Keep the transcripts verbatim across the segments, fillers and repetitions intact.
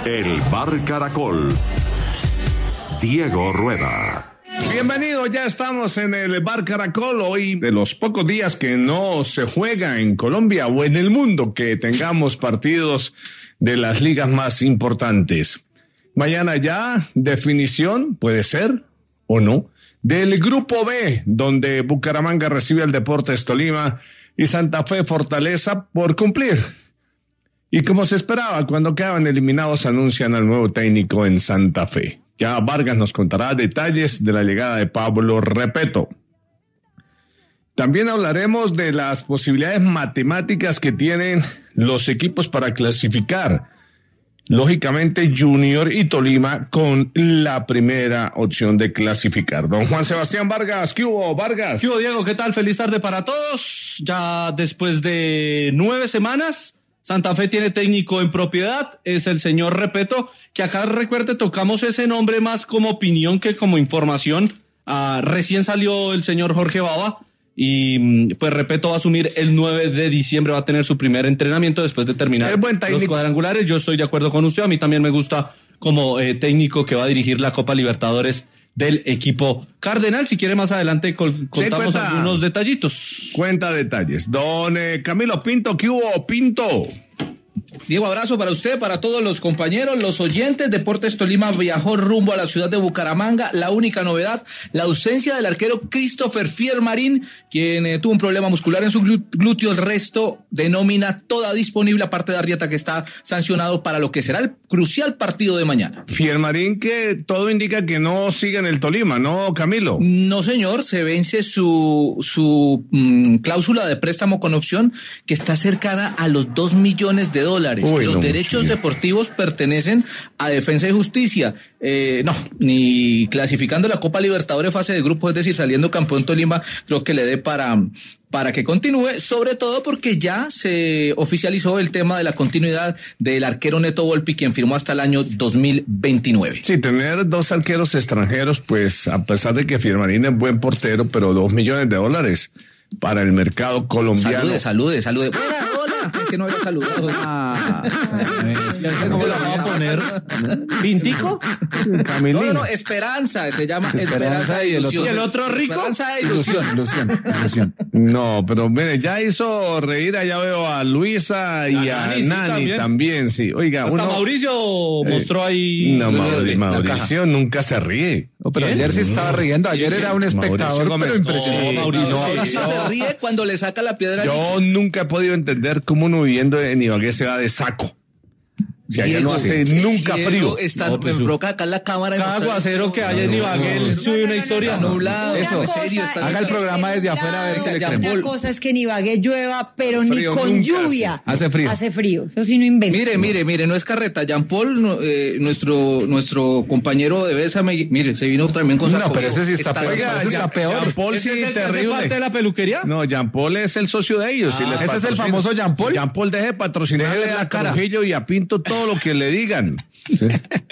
El Bar Caracol. Diego Rueda. Bienvenido, ya estamos en el Bar Caracol. Hoy, de los pocos días que no se juega en Colombia o en el mundo, que tengamos partidos de las ligas más importantes. Mañana ya, definición, puede ser o no, del Grupo B, donde Bucaramanga recibe al Deportes Tolima y Santa Fe Fortaleza por cumplir. Y como se esperaba, cuando quedaban eliminados, anuncian al nuevo técnico en Santa Fe. Ya Vargas nos contará detalles de la llegada de Pablo Repeto. También hablaremos de las posibilidades matemáticas que tienen los equipos para clasificar. Lógicamente, Junior y Tolima con la primera opción de clasificar. Don Juan Sebastián Vargas, ¿qué hubo, Vargas? ¿Qué hubo, Diego? ¿Qué tal? Feliz tarde para todos. Ya después de nueve semanas, Santa Fe tiene técnico en propiedad, es el señor Repeto, que acá, recuerde, tocamos ese nombre más como opinión que como información. Ah, recién salió el señor Jorge Bava y pues Repeto va a asumir el nueve de diciembre, va a tener su primer entrenamiento después de terminar los cuadrangulares. Yo estoy de acuerdo con usted, a mí también me gusta como eh, técnico que va a dirigir la Copa Libertadores del equipo cardenal. Si quiere más adelante col- contamos sí, algunos detallitos. Cuenta detalles. Don eh, Camilo Pinto, ¿qué hubo, Pinto? Diego, abrazo para usted, para todos los compañeros, los oyentes. Deportes Tolima viajó rumbo a la ciudad de Bucaramanga. La única novedad, la ausencia del arquero Christopher Fiermarín, quien eh, tuvo un problema muscular en su glúteo. El resto de nómina toda disponible, aparte de Arrieta, que está sancionado para lo que será el crucial partido de mañana. Fiermarín, que todo indica que no sigue en el Tolima, ¿no, Camilo? No, señor, se vence su, su mmm, cláusula de préstamo con opción, que está cercana a los dos millones de dólares. Uy, los no, derechos mucho. deportivos pertenecen a Defensa y Justicia. Eh, no, ni clasificando la Copa Libertadores fase de grupo, es decir, saliendo campeón Tolima, creo que le dé para, para que continúe, sobre todo porque ya se oficializó el tema de la continuidad del arquero Neto Volpi, quien firmó hasta el año dos mil veintinueve. Sí, tener dos arqueros extranjeros, pues a pesar de que Fiermarín es buen portero, pero dos millones de dólares para el mercado colombiano. Salude, salude, salude. Hola, hola. Es que no había saludado. Ah, ¿Cómo la vamos a poner? ¿Pintico? No, no, no, Esperanza, se llama Esperanza, Esperanza e Ilusión. ¿Y el otro rico? Esperanza e Ilusión. Ilusión, ilusión. No, pero mire, ya hizo reír, allá veo a Luisa y a, a Nani, Nani sí, también. también, sí. Oiga, hasta uno, Mauricio eh, mostró ahí. No, Mauricio, Mauricio nunca se ríe. No, pero ayer se estaba riendo, ayer era un espectador, pero impresionante. No, Mauricio, no, Mauricio no. se ríe cuando le saca la piedra. Yo nunca he podido entender cómo uno viviendo en Ibagué se va de saco. O sea, Diego, ya no hace sí, nunca Diego frío. Está, no, pues, me broca acá la cámara. Cada aguacero que haya en Ibagué no, no, sube una historia. Nublado. Eso, serio, está haga el programa desde afuera a ver si le creemos. Una cosa es que en Ibagué llueva, pero ni con lluvia. Hace frío. Hace frío. Eso sí no inventa. Mire, mire, mire, no es carreta. Jean Paul, eh, nuestro, nuestro compañero de Bésame, mire, se vino también con saco. No, pero ese sí está, está peor. Oiga, ese está peor. Jean Paul sí, es terrible. ¿Parte de la peluquería? No, Jean Paul es el socio de ellos. Ah, ese es el famoso Jean Paul. Jean Paul deje de patrocinarle a Trujillo y a Pinto todo lo que le digan. Sí.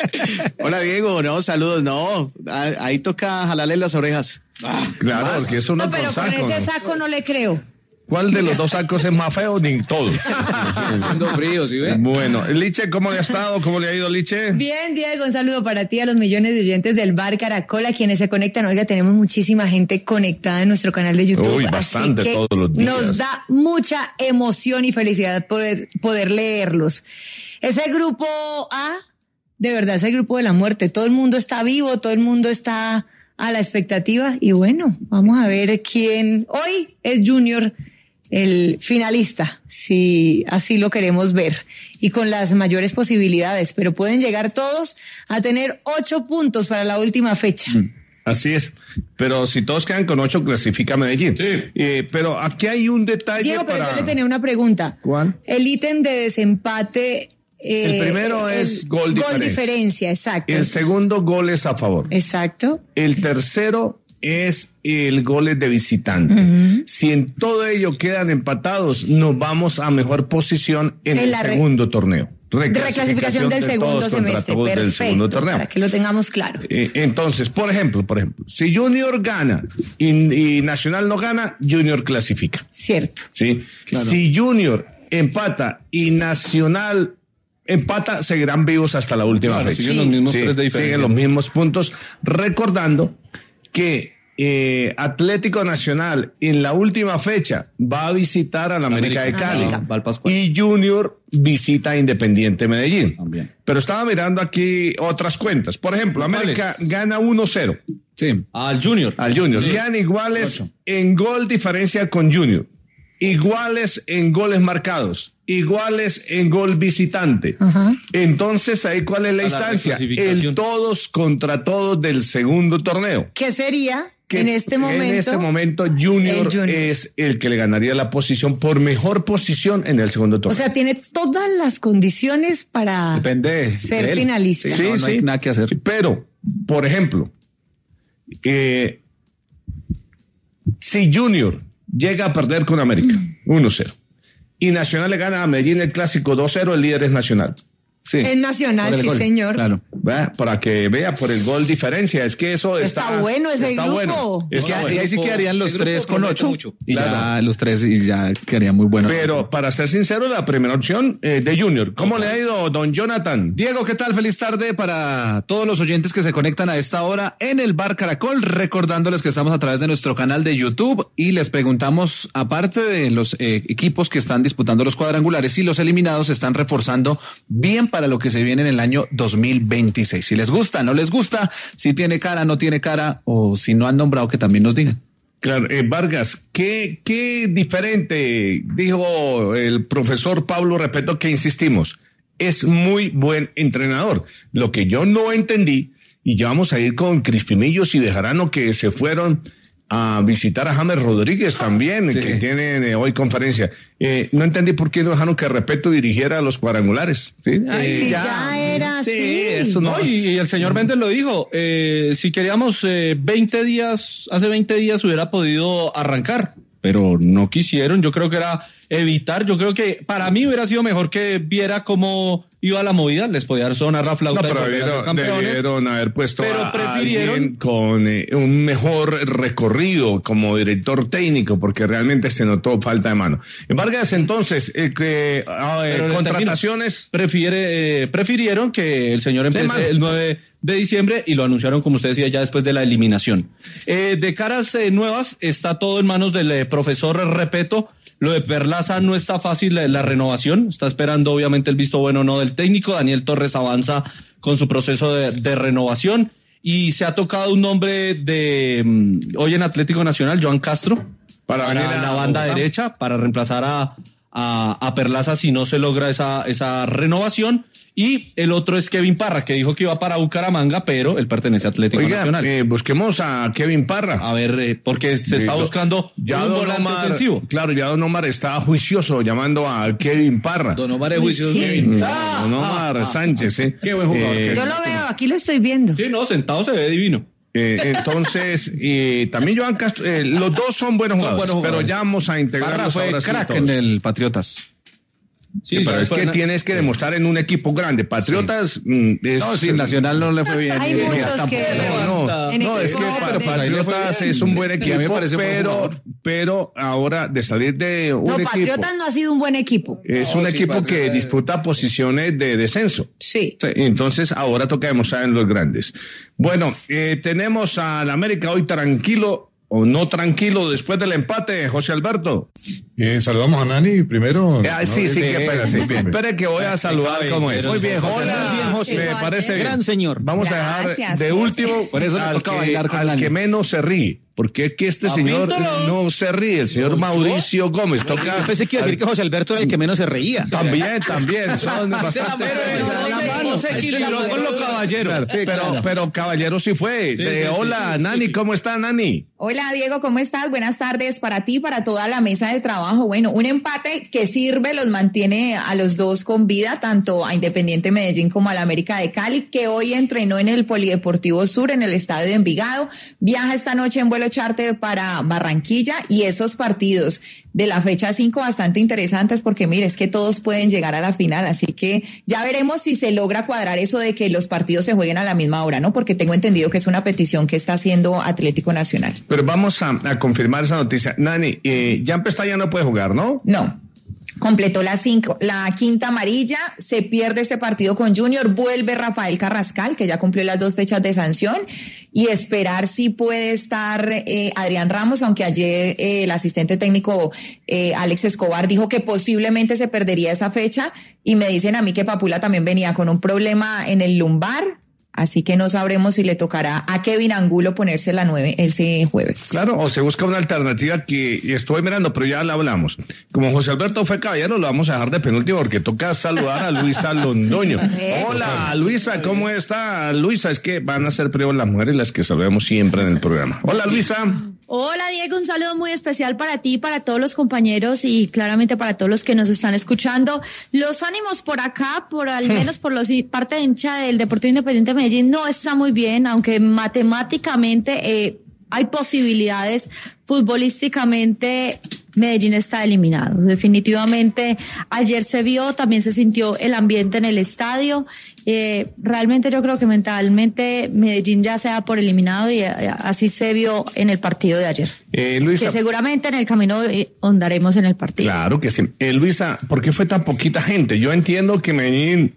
Hola Diego, no, saludos, no, ahí toca jalarle las orejas. Ah, claro, más. Porque eso no, no pero saco, con ese ¿no? saco no le creo. ¿Cuál de los dos sacos es más feo? Ni todos. Haciendo frío, ¿sí ve? Bueno, Liche, ¿cómo le ha estado? ¿Cómo le ha ido, Liche? Bien, Diego, un saludo para ti, a los millones de oyentes del Bar Caracol, a quienes se conectan. Oiga, tenemos muchísima gente conectada en nuestro canal de YouTube. Uy, bastante, así que todos los días. Nos da mucha emoción y felicidad poder, poder leerlos. Ese grupo A, de verdad, ese grupo de la muerte. Todo el mundo está vivo, todo el mundo está a la expectativa. Y bueno, vamos a ver quién hoy es Junior, el finalista, si así lo queremos ver, y con las mayores posibilidades, pero pueden llegar todos a tener ocho puntos para la última fecha. Así es, pero si todos quedan con ocho, clasifica Medellín. Sí. Eh, pero aquí hay un detalle. Diego, para... pero yo le tenía una pregunta. ¿Cuál? El ítem de desempate. Eh, el primero el, es gol diferencia. Gol diferencia, exacto. El segundo, goles a favor. Exacto. El tercero es el goles de visitante. Uh-huh. Si en todo ello quedan empatados, nos vamos a mejor posición en, en el segundo re- torneo. Reclasificación, reclasificación del de segundo semestre. Perfecto, del segundo torneo. Para que lo tengamos claro. Eh, entonces, por ejemplo, por ejemplo, si Junior gana y, y Nacional no gana, Junior clasifica. Cierto. Sí. Claro. Si Junior empata y Nacional empata, seguirán vivos hasta la última claro, fecha. Siguen los mismos sí, tres de diferencia. Siguen los mismos puntos. Recordando que eh, Atlético Nacional en la última fecha va a visitar a la América, América de Cali. América. Y Junior visita a Independiente Medellín. También. Pero estaba mirando aquí otras cuentas. Por ejemplo, América gana uno cero. Sí. Al Junior. Al Junior. Sí. Quedan iguales Ocho. en gol diferencia con Junior. Iguales en goles marcados. Iguales en gol visitante. Ajá. Entonces, ¿ahí cuál es la A la instancia? reclasificación. El todos contra todos del segundo torneo. ¿Qué sería Que en este momento? En este momento, Junior, el Junior es el que le ganaría la posición por mejor posición en el segundo torneo. O sea, tiene todas las condiciones para Depende ser de él. finalista. Sí, no, no hay nada que hacer. Pero, por ejemplo, eh, si Junior llega a perder con América uno cero y Nacional le gana a Medellín el clásico dos cero, el líder es Nacional. Sí. Es Nacional, Por el sí, gol. señor. Claro. ¿Va? Para que vea por el gol diferencia. Es que eso está, Está bueno ese está grupo. Bueno. Es que Está ahí bueno. sí quedarían los ese grupo tres con promete ocho. mucho. Y Claro. ya los tres y ya quedaría muy bueno. Pero para ser sincero, la primera opción eh, de Junior. ¿Cómo le ha ido, don Jonathan? Diego, ¿qué tal? Feliz tarde para todos los oyentes que se conectan a esta hora en el Bar Caracol, recordándoles que estamos a través de nuestro canal de YouTube y les preguntamos, aparte de los eh, equipos que están disputando los cuadrangulares, si los eliminados se están reforzando bien para lo que se viene en el año dos mil veintiséis. Si les gusta, no les gusta, si tiene cara, no tiene cara, o si no han nombrado, que también nos digan. Claro, eh, Vargas, ¿qué, qué diferente dijo el profesor Pablo Repeto, que insistimos? Es muy buen entrenador. Lo que yo no entendí, y ya vamos a ir con Crispimillos y Bejarano, que se fueron a visitar a James Rodríguez también, Sí. que tienen eh, hoy conferencia. Eh, no entendí por qué no dejaron que Repeto dirigiera los cuadrangulares. Sí, Ay, sí, ya era sí, así. eso no. No, y, y el señor Méndez lo dijo, eh, si queríamos eh, veinte días, hace veinte días hubiera podido arrancar, pero no quisieron. Yo creo que era evitar, yo creo que para mí hubiera sido mejor que viera cómo iba la movida, les podía sonar la flauta No, y pero volver a ser debieron, campeones. debieron haber puesto Pero a prefirieron- alguien con eh, un mejor recorrido como director técnico, porque realmente se notó falta de mano. Vargas, entonces, eh, que, ah, eh, Pero le contrataciones... Prefiere, eh, prefirieron que el señor empiece man. el nueve de diciembre y lo anunciaron, como usted decía, ya después de la eliminación. Eh, de caras eh, nuevas, está todo en manos del eh, profesor Repeto. Lo de Perlaza no está fácil, la, la renovación. Está esperando, obviamente, el visto bueno o no del técnico. Daniel Torres avanza con su proceso de, de renovación. Y se ha tocado un nombre de mm, hoy en Atlético Nacional, Joan Castro, para, Para venir a la banda Bogotá. derecha, para reemplazar a, a, a Perlaza si no se logra esa, esa renovación. Y el otro es Kevin Parra, que dijo que iba para Bucaramanga, pero él pertenece a Atlético Oiga, Nacional. eh, busquemos a Kevin Parra. A ver, eh, porque se está Listo. buscando Ya un Don volante Omar, ofensivo. claro, ya Don Omar está juicioso llamando a Kevin Parra. Don Omar es juicioso. Sí. Mm, Don Omar Sánchez, ¿eh? Qué buen jugador, Eh, Yo lo veo, aquí lo estoy viendo. Sí, no, sentado se ve divino. Eh, entonces, eh, también Joan Castro, eh, los dos son buenos jugadores, buenos jugadores. pero ya vamos a Parra integrarlos fue ahora sí crack todos. en el Patriotas. Sí, Sí, pero ya es que después- tienes que demostrar en un equipo grande. Patriotas, mm, es- No, sí, Nacional no le fue bien. Hay Ni- muchos tampoco. que- No, no, En no, es equipo que grande. para Pues ahí le fue Patriotas bien. es un buen Y a mí equipo, me parece buen pero, jugador. pero ahora de salir de un No, equipo, Patriotas no ha sido un buen equipo. es No, un sí, equipo que Patriotas- disputa posiciones de descenso. Sí. Sí, entonces ahora toca demostrar en los grandes. Bueno, eh, tenemos al América hoy tranquilo o no tranquilo después del empate, José Alberto. Eh, saludamos a Nani primero. Ah, sí, sí, que espera, sí. Espere que voy a saludar como es. Muy bien, José. Hola, Muy bien, José. me parece bien. Gran señor. Vamos a Gracias, dejar de José. último Por eso le al, toca que, bailar con al Nani. que menos se ríe. Porque es que este señor Apíntalo. no se ríe, el señor Mauricio Gómez. Toca. Pensé que iba a decir que José Alberto era el que menos se reía. También, también. Son bastante No se equilibró con los caballeros. Claro, pero, pero Caballero sí fue. Sí, Eh, sí, sí, hola, sí, Nani, sí. ¿cómo está, Nani? Hola Diego, ¿cómo estás? Buenas tardes para ti, para toda la mesa de trabajo. Bueno, un empate que sirve, los mantiene a los dos con vida, tanto a Independiente Medellín como a la América de Cali, que hoy entrenó en el Polideportivo Sur, en el estadio de Envigado. Viaja esta noche en vuelo charter para Barranquilla y esos partidos de la fecha cinco bastante interesantes porque mire, es que todos pueden llegar a la final, así que ya veremos si se logra cuadrar eso de que los partidos se jueguen a la misma hora, ¿no? Porque tengo entendido que es una petición que está haciendo Atlético Nacional. Pero vamos a, a confirmar esa noticia. Nani, eh, Jan Pestalla no puede jugar, ¿no? No. completó la, cinco, la quinta amarilla, se pierde este partido con Junior, vuelve Rafael Carrascal, que ya cumplió las dos fechas de sanción, y esperar si puede estar eh, Adrián Ramos, aunque ayer eh, el asistente técnico eh, Alex Escobar dijo que posiblemente se perdería esa fecha, y me dicen a mí que Papula también venía con un problema en el lumbar. Así que no sabremos si le tocará a Kevin Angulo ponerse la nueve ese jueves. Claro, o se busca una alternativa que estoy mirando, pero ya la hablamos. Como José Alberto fue caballero, lo vamos a dejar de penúltimo porque toca saludar a Luisa Londoño. Hola, Luisa, ¿cómo está? Luisa, es que van a ser primero las mujeres las que saludamos siempre en el programa. Hola, Luisa. Hola, Diego, un saludo muy especial para ti, para todos los compañeros y claramente para todos los que nos están escuchando. Los ánimos por acá, por al menos por los parte de hincha del Deportivo Independiente de Medellín, no está muy bien, aunque matemáticamente eh, hay posibilidades, futbolísticamente Medellín está eliminado. Definitivamente ayer se vio, también se sintió el ambiente en el estadio. Eh, realmente yo creo que mentalmente Medellín ya se da por eliminado y eh, así se vio en el partido de ayer. Eh, Luisa, que seguramente en el camino eh, andaremos en el partido. Claro que sí. Eh, Luisa, ¿por qué fue tan poquita gente? Yo entiendo que Medellín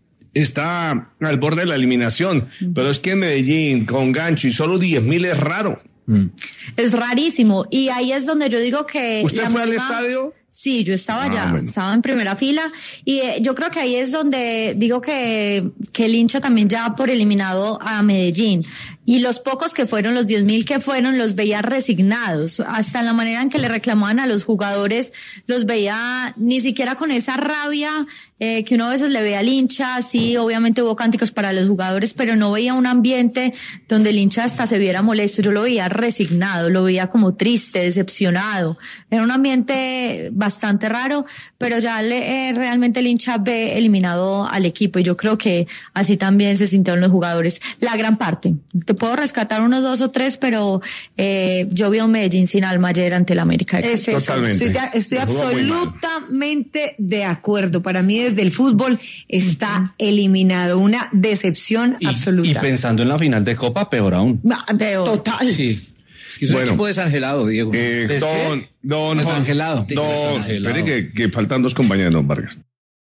está al borde de la eliminación, mm. pero es que Medellín con gancho y solo diez mil es raro. Mm. Es rarísimo y ahí es donde yo digo que... ¿Usted fue misma... al estadio? Sí, yo estaba ah, allá, bueno. estaba en primera fila y eh, yo creo que ahí es donde digo que, que el hincha también ya por eliminado a Medellín. Y los pocos que fueron, los diez mil que fueron, los veía resignados. Hasta la manera en que le reclamaban a los jugadores, los veía ni siquiera con esa rabia eh, que uno a veces le ve al hincha. Sí, obviamente hubo cánticos para los jugadores, pero no veía un ambiente donde el hincha hasta se viera molesto. Yo lo veía resignado, lo veía como triste, decepcionado. Era un ambiente bastante raro, pero ya le, eh, realmente el hincha ve eliminado al equipo y yo creo que así también se sintieron los jugadores. La gran parte. Te puedo rescatar unos dos o tres, pero eh, yo vi a un Medellín sin alma ayer ante el América. Es eso. Totalmente. Estoy, de, estoy absolutamente de acuerdo. Para mí desde el fútbol está uh-huh. eliminado. Una decepción y, absoluta. Y pensando en la final de Copa, peor aún. No, peor. Total. Sí. Es que es un bueno, equipo desangelado, Diego. Eh, don, don, desangelado. Don, espere que, que faltan dos compañeros, don Vargas.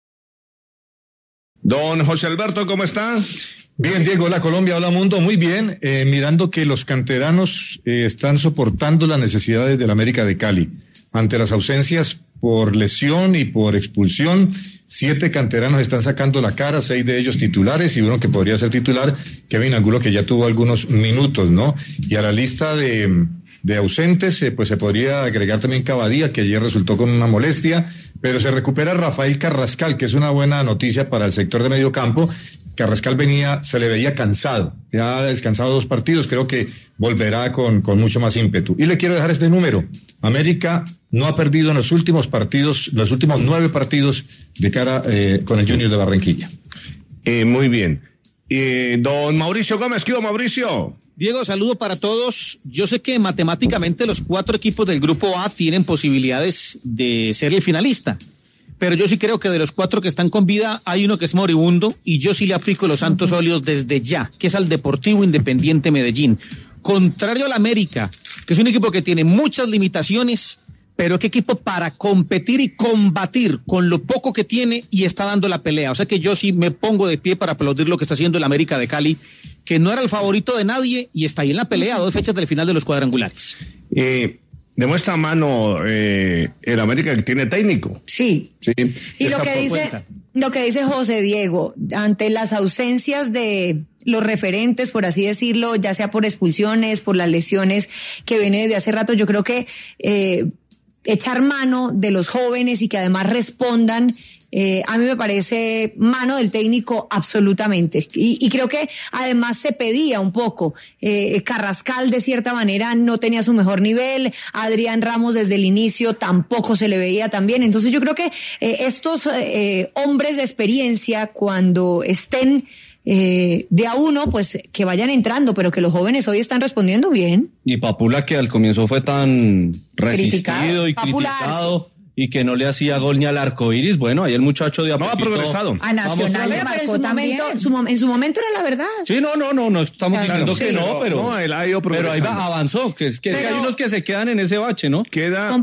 Don José Alberto, ¿cómo está? Bien, Diego, hola Colombia, hola mundo, muy bien, eh, mirando que los canteranos eh, están soportando las necesidades del América de Cali. Ante las ausencias por lesión y por expulsión, siete canteranos están sacando la cara, seis de ellos titulares y uno que podría ser titular, Kevin Angulo, que ya tuvo algunos minutos, ¿no? Y a la lista de, de ausentes, eh, pues se podría agregar también Cavadía, que ayer resultó con una molestia, pero se recupera Rafael Carrascal, que es una buena noticia para el sector de medio campo. Carrascal venía, se le veía cansado, ya ha descansado dos partidos, creo que volverá con, con mucho más ímpetu. Y le quiero dejar este número, América no ha perdido en los últimos partidos, los últimos nueve partidos de cara eh, con el Junior de Barranquilla. Eh, muy bien. Eh, don Mauricio Gómez, ¿qué hubo, Mauricio? Diego, saludo para todos. Yo sé que matemáticamente los cuatro equipos del Grupo A tienen posibilidades de ser el finalista. Pero yo sí creo que de los cuatro que están con vida hay uno que es moribundo y yo sí le aplico los santos óleos desde ya, que es al Deportivo Independiente Medellín. Contrario al América, que es un equipo que tiene muchas limitaciones, pero qué equipo para competir y combatir con lo poco que tiene y está dando la pelea. O sea que yo sí me pongo de pie para aplaudir lo que está haciendo el América de Cali, que no era el favorito de nadie y está ahí en la pelea a dos fechas del final de los cuadrangulares. Eh... Demuestra a mano eh, el América que tiene técnico. Sí. sí. Y lo que dice, cuenta. lo que dice José Diego, ante las ausencias de los referentes, por así decirlo, ya sea por expulsiones, por las lesiones que viene desde hace rato, yo creo que eh, echar mano de los jóvenes y que además respondan, Eh, a mí me parece mano del técnico absolutamente y, y creo que además se pedía un poco. eh, Carrascal de cierta manera no tenía su mejor nivel, Adrián Ramos desde el inicio tampoco se le veía tan bien, entonces yo creo que eh, estos eh, hombres de experiencia cuando estén eh, de a uno pues que vayan entrando, pero que los jóvenes hoy están respondiendo bien. Y Papula, que al comienzo fue tan resistido criticado. y Papularse. criticado y que no le hacía gol ni al arco iris, bueno, ahí el muchacho de a no ha progresado. A Nacional le marcó en su momento, su, en su momento era la verdad. Sí, no, no, no, no estamos claro, diciendo sí, que no, pero, no, él ha ido pero ahí va, avanzó, que, que, pero, es que hay unos que se quedan en ese bache, ¿no? Queda... Compa-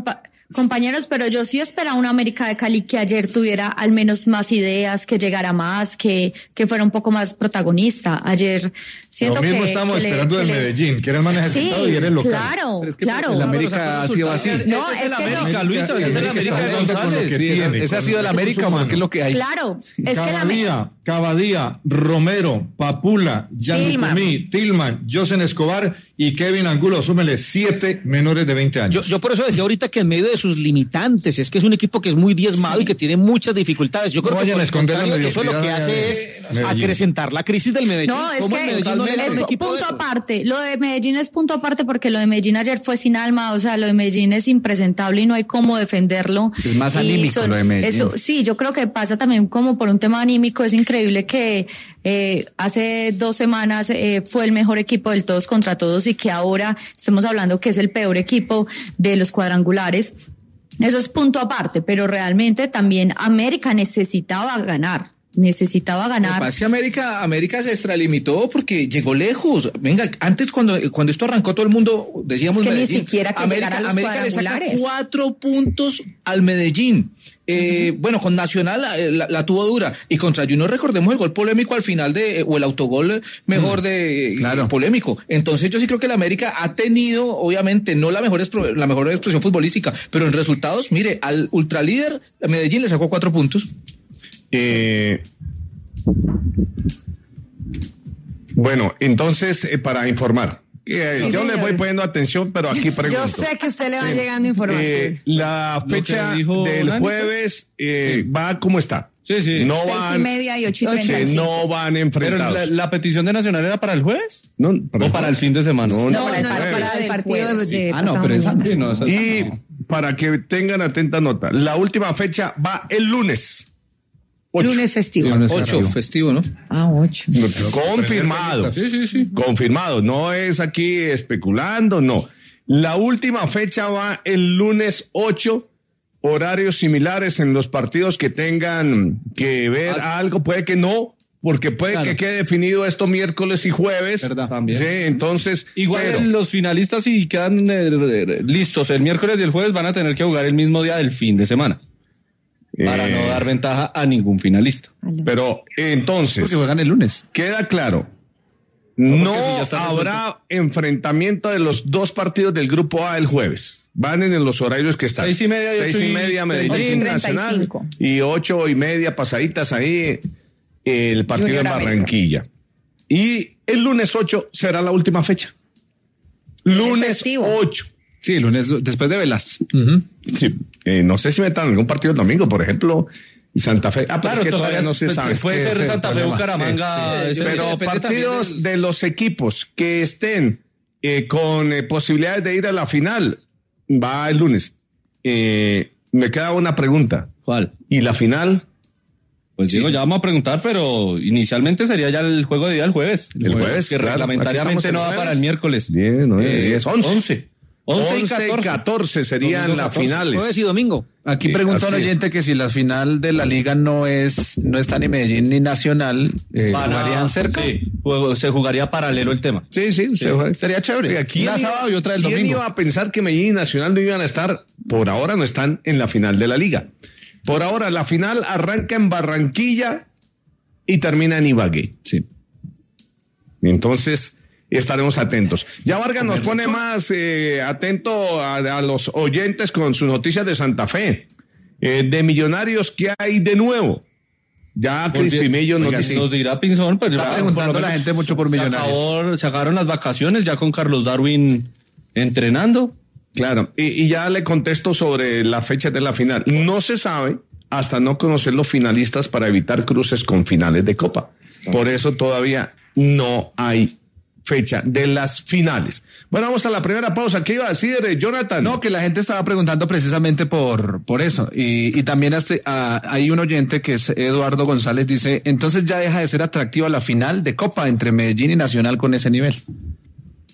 compañeros, pero yo sí esperaba una América de Cali que ayer tuviera al menos más ideas, que llegara más, que, que fuera un poco más protagonista. Ayer siento que... Lo mismo que, estamos que esperando le, de que Medellín, que era el más necesitado sí, y era el local. Claro, es que claro. El América ha sido así. No, es, es el que América, no. Luisa, es el América de González. Sí, esa, esa ha sido el América porque es lo que hay. Claro, es que la Cavadía, Cavadía, Romero, Papula, Gianlucumí, Tillman, Josen Escobar y Kevin Angulo, súmenle siete menores de veinte años. Yo, yo por eso decía ahorita que en medio de sus limitantes, es que es un equipo que es muy diezmado sí. y que tiene muchas dificultades. Yo creo no que, vayan a esconder la que eso lo que hace es Medellín. acrecentar la crisis del Medellín. No, es que Medellín no es un equipo punto de aparte. Lo de Medellín es punto aparte porque lo de Medellín ayer fue sin alma, o sea, lo de Medellín es impresentable y no hay cómo defenderlo. Es más anímico son, lo de Medellín. Eso, sí, yo creo que pasa también como por un tema anímico. Es increíble que eh, hace dos semanas eh, fue el mejor equipo del todos contra todos y que ahora estemos hablando que es el peor equipo de los cuadrangulares. Eso es punto aparte, pero realmente también América necesitaba ganar. Necesitaba ganar. Lo que pasa es que América, América se extralimitó porque llegó lejos. Venga, antes cuando, cuando esto arrancó todo el mundo decíamos es que Medellín, ni siquiera que América, a los América le saca cuadrangulares. cuatro puntos al Medellín. Eh, uh-huh. Bueno, con Nacional la, la, la tuvo dura y contra Junior recordemos el gol polémico al final de o el autogol mejor de uh-huh. claro. polémico. Entonces yo sí creo que la América ha tenido obviamente no la mejor la mejor expresión futbolística, pero en resultados, mire, al ultralíder Medellín le sacó cuatro puntos. Eh, bueno, entonces eh, para informar. Que, sí, yo señor. le voy poniendo atención, pero aquí pregunto. Yo sé que usted le va sí. llegando información. Eh, la fecha del jueves eh, sí. va como está. Sí, sí. No Seis van, y media y ocho y treinta y cinco. No van enfrentados. Pero la, la petición de Nacional era para el jueves. No, para o para el fin de semana. No, no, no, no, no para, para el partido de, de Ah, no, pero esa, no, esa y no. para que tengan atenta nota, la última fecha va el lunes. Ocho. Lunes festivo. Lunes ocho, festivo, ¿no? Ah, ocho. No, confirmado. Sí, sí, sí. Confirmado. No es aquí especulando, no. La última fecha va el lunes ocho, horarios similares en los partidos que tengan que ver ah, algo. Puede que no, porque puede claro. que quede definido esto miércoles y jueves. ¿Verdad? También. Sí, entonces. Igual pero, los finalistas, si quedan eh, listos el miércoles y el jueves, van a tener que jugar el mismo día del fin de semana. Para eh, no dar ventaja a ningún finalista. Pero entonces. Porque juegan el lunes. Queda claro. No, no si habrá enfrentamiento de los dos partidos del grupo A el jueves. Van en los horarios que están. Seis y media, y Seis y media, Medellín Nacional. Y ocho y media pasaditas ahí el partido Junior en Barranquilla. América. Y el lunes ocho será la última fecha. Lunes ocho. Sí, lunes después de Velas. Uh-huh. Sí, eh, no sé si metan algún partido el domingo, por ejemplo, Santa Fe. Ah, claro, que todavía, todavía no se pues, sabe. Puede ser Santa Fe, Bucaramanga. Sí, sí, pero partidos del... de los equipos que estén eh, con eh, posibilidades de ir a la final, va el lunes. Eh, me queda una pregunta. ¿Cuál? ¿Y la final? Pues digo, sí. ya vamos a preguntar, pero inicialmente sería ya el juego de día el jueves. El, el jueves, jueves, que claro, reglamentariamente no va para el miércoles. Bien, no, eh, diez, once. once. once y catorce, catorce serían las finales. Jueves y domingo. Aquí pregunta un oyente que si la final de la liga no es no está ni Medellín ni Nacional, eh, para, ¿jugarían cerca? Sí, se jugaría paralelo el tema. Sí, sí, sí. Se, sería chévere. Aquí una sábado y otra el domingo. ¿Quién iba a pensar que Medellín y Nacional no iban a estar? Por ahora no están en la final de la liga. Por ahora la final arranca en Barranquilla y termina en Ibagué. Sí. Entonces estaremos atentos. Ya Vargas nos pone más eh, atento a, a los oyentes con sus noticias de Santa Fe. Eh, de Millonarios, ¿qué hay de nuevo? Ya Crispimillo nos, dice, nos dirá Pinzón, pues está ya, preguntando la gente mucho por Millonarios. Se, acabó, se acabaron las vacaciones ya con Carlos Darwin entrenando. Claro, y, y ya le contesto sobre la fecha de la final. No se sabe hasta no conocer los finalistas para evitar cruces con finales de Copa. Por eso todavía no hay fecha de las finales. Bueno, vamos a la primera pausa. ¿Qué iba a decir Jonathan? No, que la gente estaba preguntando precisamente por, por eso. Y, y también hasta, uh, hay un oyente que es Eduardo González, dice, entonces ya deja de ser atractiva la final de Copa entre Medellín y Nacional con ese nivel.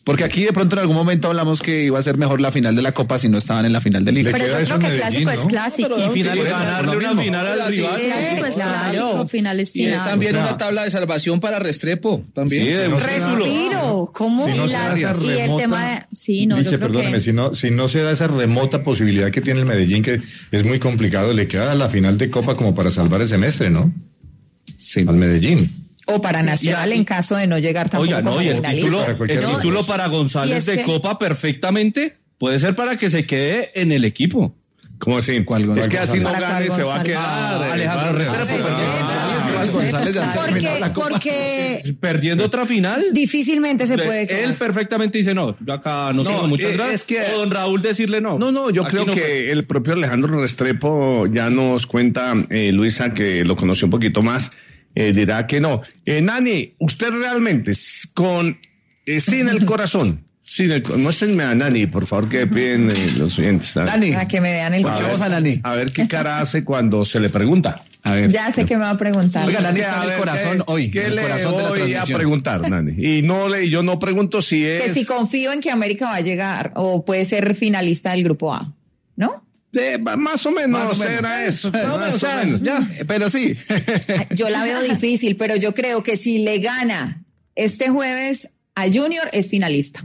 Porque aquí de pronto en algún momento hablamos que iba a ser mejor la final de la Copa si no estaban en la final de Liga. Pero yo creo que el clásico es clásico. Y final, Sí, ganarle una mismo. final al rival. Clásico es clásico, final es Y es final. también O sea, una tabla de salvación para Restrepo. También. Sí, de un título. Respiro, ¿cómo? Si no Y, se la- da esa y el remota- tema de... Sí, no, Liche, yo creo perdóneme, que... si no, si no se da esa remota posibilidad que tiene el Medellín, que es muy complicado, le queda la final de Copa como para salvar el semestre, ¿no? Sí. Al Medellín. O para Nacional Y- en caso de no llegar tampoco Oiga, no, como y el finalista. título, Para cualquier el cosa. título para Y González es de que- Copa perfectamente puede ser para que se quede en el equipo. ¿Cómo así? ¿Cuál es González? que así no ¿Para cuál gane, se va a González? quedar. Ah, eh, Alejandro va a- Restrepo, Restrepo, perdón. perdón. Igual González ya está terminado Porque, la Copa. porque Perdiendo otra final. difícilmente se puede Él quedar. perfectamente dice no, yo acá no, No, tengo muchas eh, gracias. es que- O don Raúl decirle no. No, no, yo Aquí creo no que fue. el propio Alejandro Restrepo ya nos cuenta, eh, Luisa, que lo conoció un poquito más, eh, dirá que no. Eh, Nani, usted realmente, s- con, eh, sin el corazón, sin el, co- muéstrenme a Nani, por favor, que piden eh, los oyentes. A, Nani, Para que me vean el escuchemos a Nani. a ver qué cara hace cuando se le pregunta. A ver. Ya sé que me va a preguntar. Oiga, Nani Que, está a en el ver, corazón ¿qué- hoy, ¿Qué en el le corazón de la voy a transmisión. preguntar, Nani? Y no le, yo no pregunto si es. Que si confío en que América va a llegar o puede ser finalista del grupo A, ¿no? Sí, va- más o menos, Más o menos. era eso. Más Más o o menos. menos. Eh, Pero sí. Yo la veo difícil, pero yo creo que si le gana este jueves a Junior es finalista.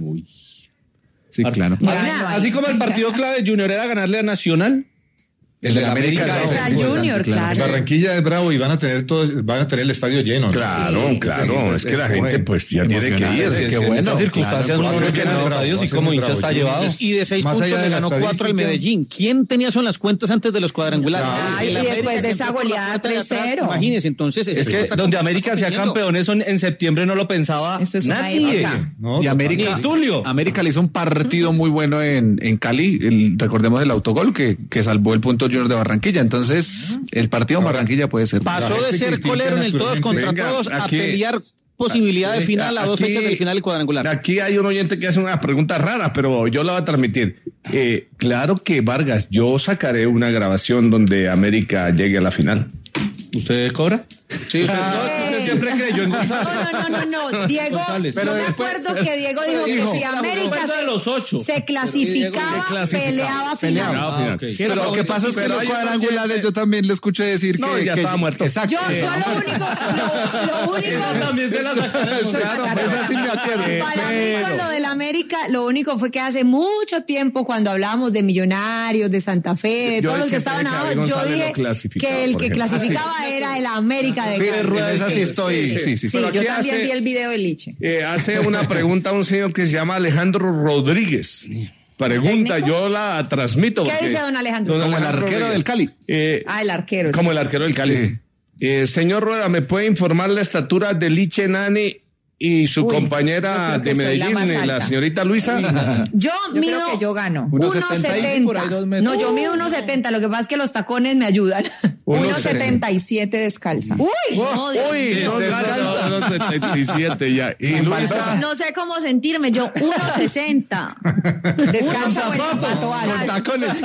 Sí, claro. Así, Bueno, así como el partido clave de Junior era ganarle a Nacional. El de la América. América, es o sea, importante, Junior, claro. Barranquilla es bravo y van a tener todo, van a tener el estadio lleno. Claro, Sí. claro, es que la gente pues ya tiene que ir. Emocionante, es qué que- bueno. En estas circunstancias claro, uno por no eso llena que los no, estadios y va a ser como muy hincha bravo. está llevado. Y de seis Más puntos allá le de la ganó cuatro al estadística. Medellín. ¿Quién tenía eso en las cuentas antes de los cuadrangulares? Ay, El y América, después de que esa entró por la goleada puerta de atrás. tres cero. Imagínense, entonces. Es que donde América sea campeón, eso en, en septiembre no lo pensaba Eso es una nadie. época. No, Y América, Ni Tulio. América le hizo un partido muy bueno en, en Cali. El- recordemos el autogol que, que salvó el punto Junior de Barranquilla. Entonces, el partido en Barranquilla puede ser. Pasó de gente ser critica colero en el todos contra Venga, todos a aquí- pelear posibilidad de final a dos Aquí- fechas del final del cuadrangular. Aquí hay un oyente que hace unas preguntas raras, pero yo la voy a transmitir. Eh, claro que Vargas, yo sacaré una grabación donde América llegue a la final. ¿Usted cobra? Sí, usted- Usted siempre creyó en No, González. no, no, no, no. Diego, González. yo Pero me después- acuerdo que Diego dijo dijo, que si América Pero de los ocho. se, se clasificaba, Se clasificaba. peleaba Peleaba. final. Ah, final. ok. Pero lo que pasa es que Pero los hay un cuadrangulares oyente- yo también le escuché decir No, que, ya que- estaba muerto. Exacto. Yo, yo lo único, lo, lo único, También se la sacaron. Claro, esa sí me acuerdo. para mí con lo del América, lo único fue que hace mucho tiempo cuando hablábamos de Millonarios, de Santa Fe, de Yo todos los que siempre estaban que abajo, David yo González dije lo clasificaba, que el por que ejemplo. clasificaba era el América de Sí, Cali. en esa sí estoy. Sí, sí, sí. Sí, Pero yo aquí también hace- vi el video de Liche. Eh, hace una pregunta a un señor que se llama Alejandro Rodríguez. Pregunta, ¿Técnico? yo la transmito. ¿Qué porque- dice don Alejandro? Don Como el Alejandro arquero Rodríguez. del Cali. Eh, Ah, el arquero. como sí, el sí, arquero del Cali. Sí. Eh, señor Rueda, ¿me puede informar la estatura de Liche Nani y su Uy, yo compañera creo que de soy la Medellín, más eh, la alta. señorita Luisa? Yo, Yo mido creo que yo gano. Uno uno setenta y por ahí, dos setenta. metros. No, yo mido uno setenta. Lo que pasa es que los tacones me ayudan. uno setenta y siete descalza. Uy, no, Dios Uy, mío. no, no, no, no, setenta y siete ya. Y Luisa, No sé cómo sentirme, yo uno sesenta. Descansa o en zapato alto. Con tacones.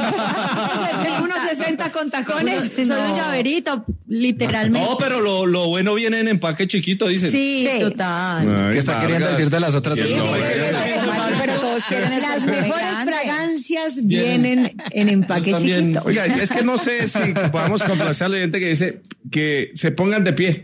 uno sesenta con tacones. Soy un No. llaverito, literalmente. No, pero lo, lo bueno viene en empaque chiquito, dicen. Sí, Sí. total. Ay, ¿Qué está queriendo Vargas. decir de las otras Sí, dos? no, Sí, eh, sí, pero todos quieren el Las perfume mejores grande. fragancias vienen en empaque Yo también. chiquito. Oiga, es que no sé si podamos complacer al oyente que dice que se pongan de pie.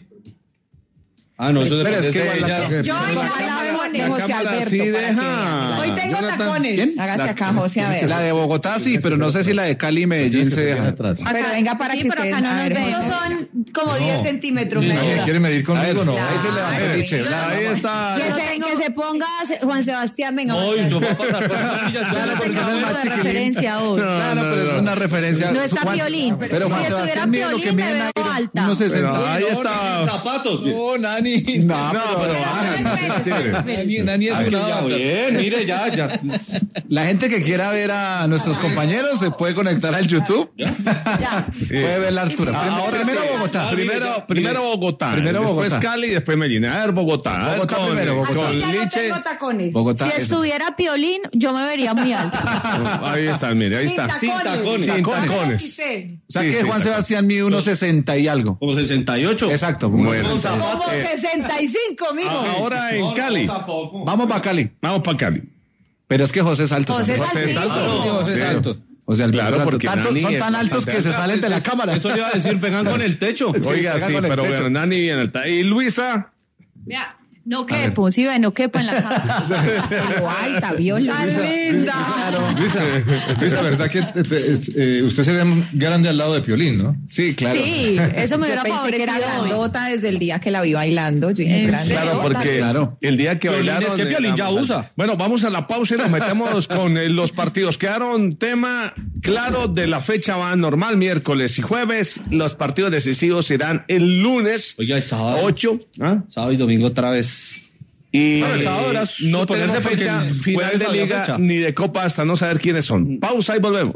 Ah, no, eso Pero depende es que de igual la- ella. Yo Con hoy la la cámara de La José cámara Alberto. sí para que deja. vean. Hoy tengo Jonathan. tacones. Hágase acá, José, a ver. La de Bogotá sí, pero no sé si la de Cali y Medellín se deja. Pero venga para sí, que pero se acá no a nos ver, ven. Estos José. son como diez centímetros. me No, ayuda. ¿quiere medir conmigo? No. Ahí se levanta Liche. Yo no- Ahí está. Que se, que se ponga Juan Sebastián, venga. Hoy Marcelo. no va a pasar por las sillas. Yo no porque tengo ese es punto más de chiquilín. referencia hoy. Claro, pero es una referencia. No está Juan- Piolín. Pero Juan Si estuviera Sebastián mide lo que Piolín, me mide veo Nairo. alta. uno sesenta. Pero ahí Sin está. zapatos. No, Nani. No, No, pero pero baja. Nani, Nani es una Ya, bien, mire, ya, ya. la gente que quiera ver a nuestros compañeros se puede conectar al YouTube. Ya. Puede ver la altura. Prim- Ahora primero sí. Bogotá. Primero, primero Bogotá. Primero después Bogotá. Cali, después Medellín. A ver, Bogotá. Bogotá Con- primero, Bogotá. con Aquí ya no Liche. tengo tacones. Bogotá. Si eso. estuviera Piolín, yo me vería muy alta. Ahí está, mire, ahí Sin está. tacones. Sin Tacones. tacones. O sea Sí, que sí, Juan tacones. Sebastián mide uno sesenta y algo. Como sesenta y ocho. Exacto. como Bueno. Con Como zapatos. sesenta y cinco, mijo. Ahora en Cali. Vamos para Cali. Vamos para Cali. Pero es que José es alto. José es José alto. alto. Sí, José es alto. O sea, el Claro, alto. porque Tanto- Nani son es tan altos bastante que se alto. salen de la cámara. Eso le iba a decir, vengan con el techo. Oiga, pega sí, con el pero techo. bueno, Nani bien alta. Y Luisa, Vea, no quepo, sí, ve, no quepo en la casa. Pero alta, viola. ¡Tan linda! Luisa, Luisa, ¿verdad que eh, eh, usted se ve grande al lado de Piolín, no? Sí, claro. Sí, eso me Yo hubiera pensé que era favorecido hoy. grandota desde el día que la vi bailando. Yo dije, ¿En grandota. claro, porque Claro. el día que Piolín, bailaron... es que Piolín ya éramos- usa. Bueno, vamos a la pausa y nos metemos con eh, los partidos. Quedaron tema claro de la fecha va normal, miércoles y jueves. Los partidos decisivos serán el lunes Oiga, es sábado. ocho. ¿ah? Sábado y domingo otra vez. Y Bueno, el sábado era no suponerse tenemos porque fecha el final jueves de había liga fecha. ni de copa hasta no saber quiénes son. Pausa y volvemos.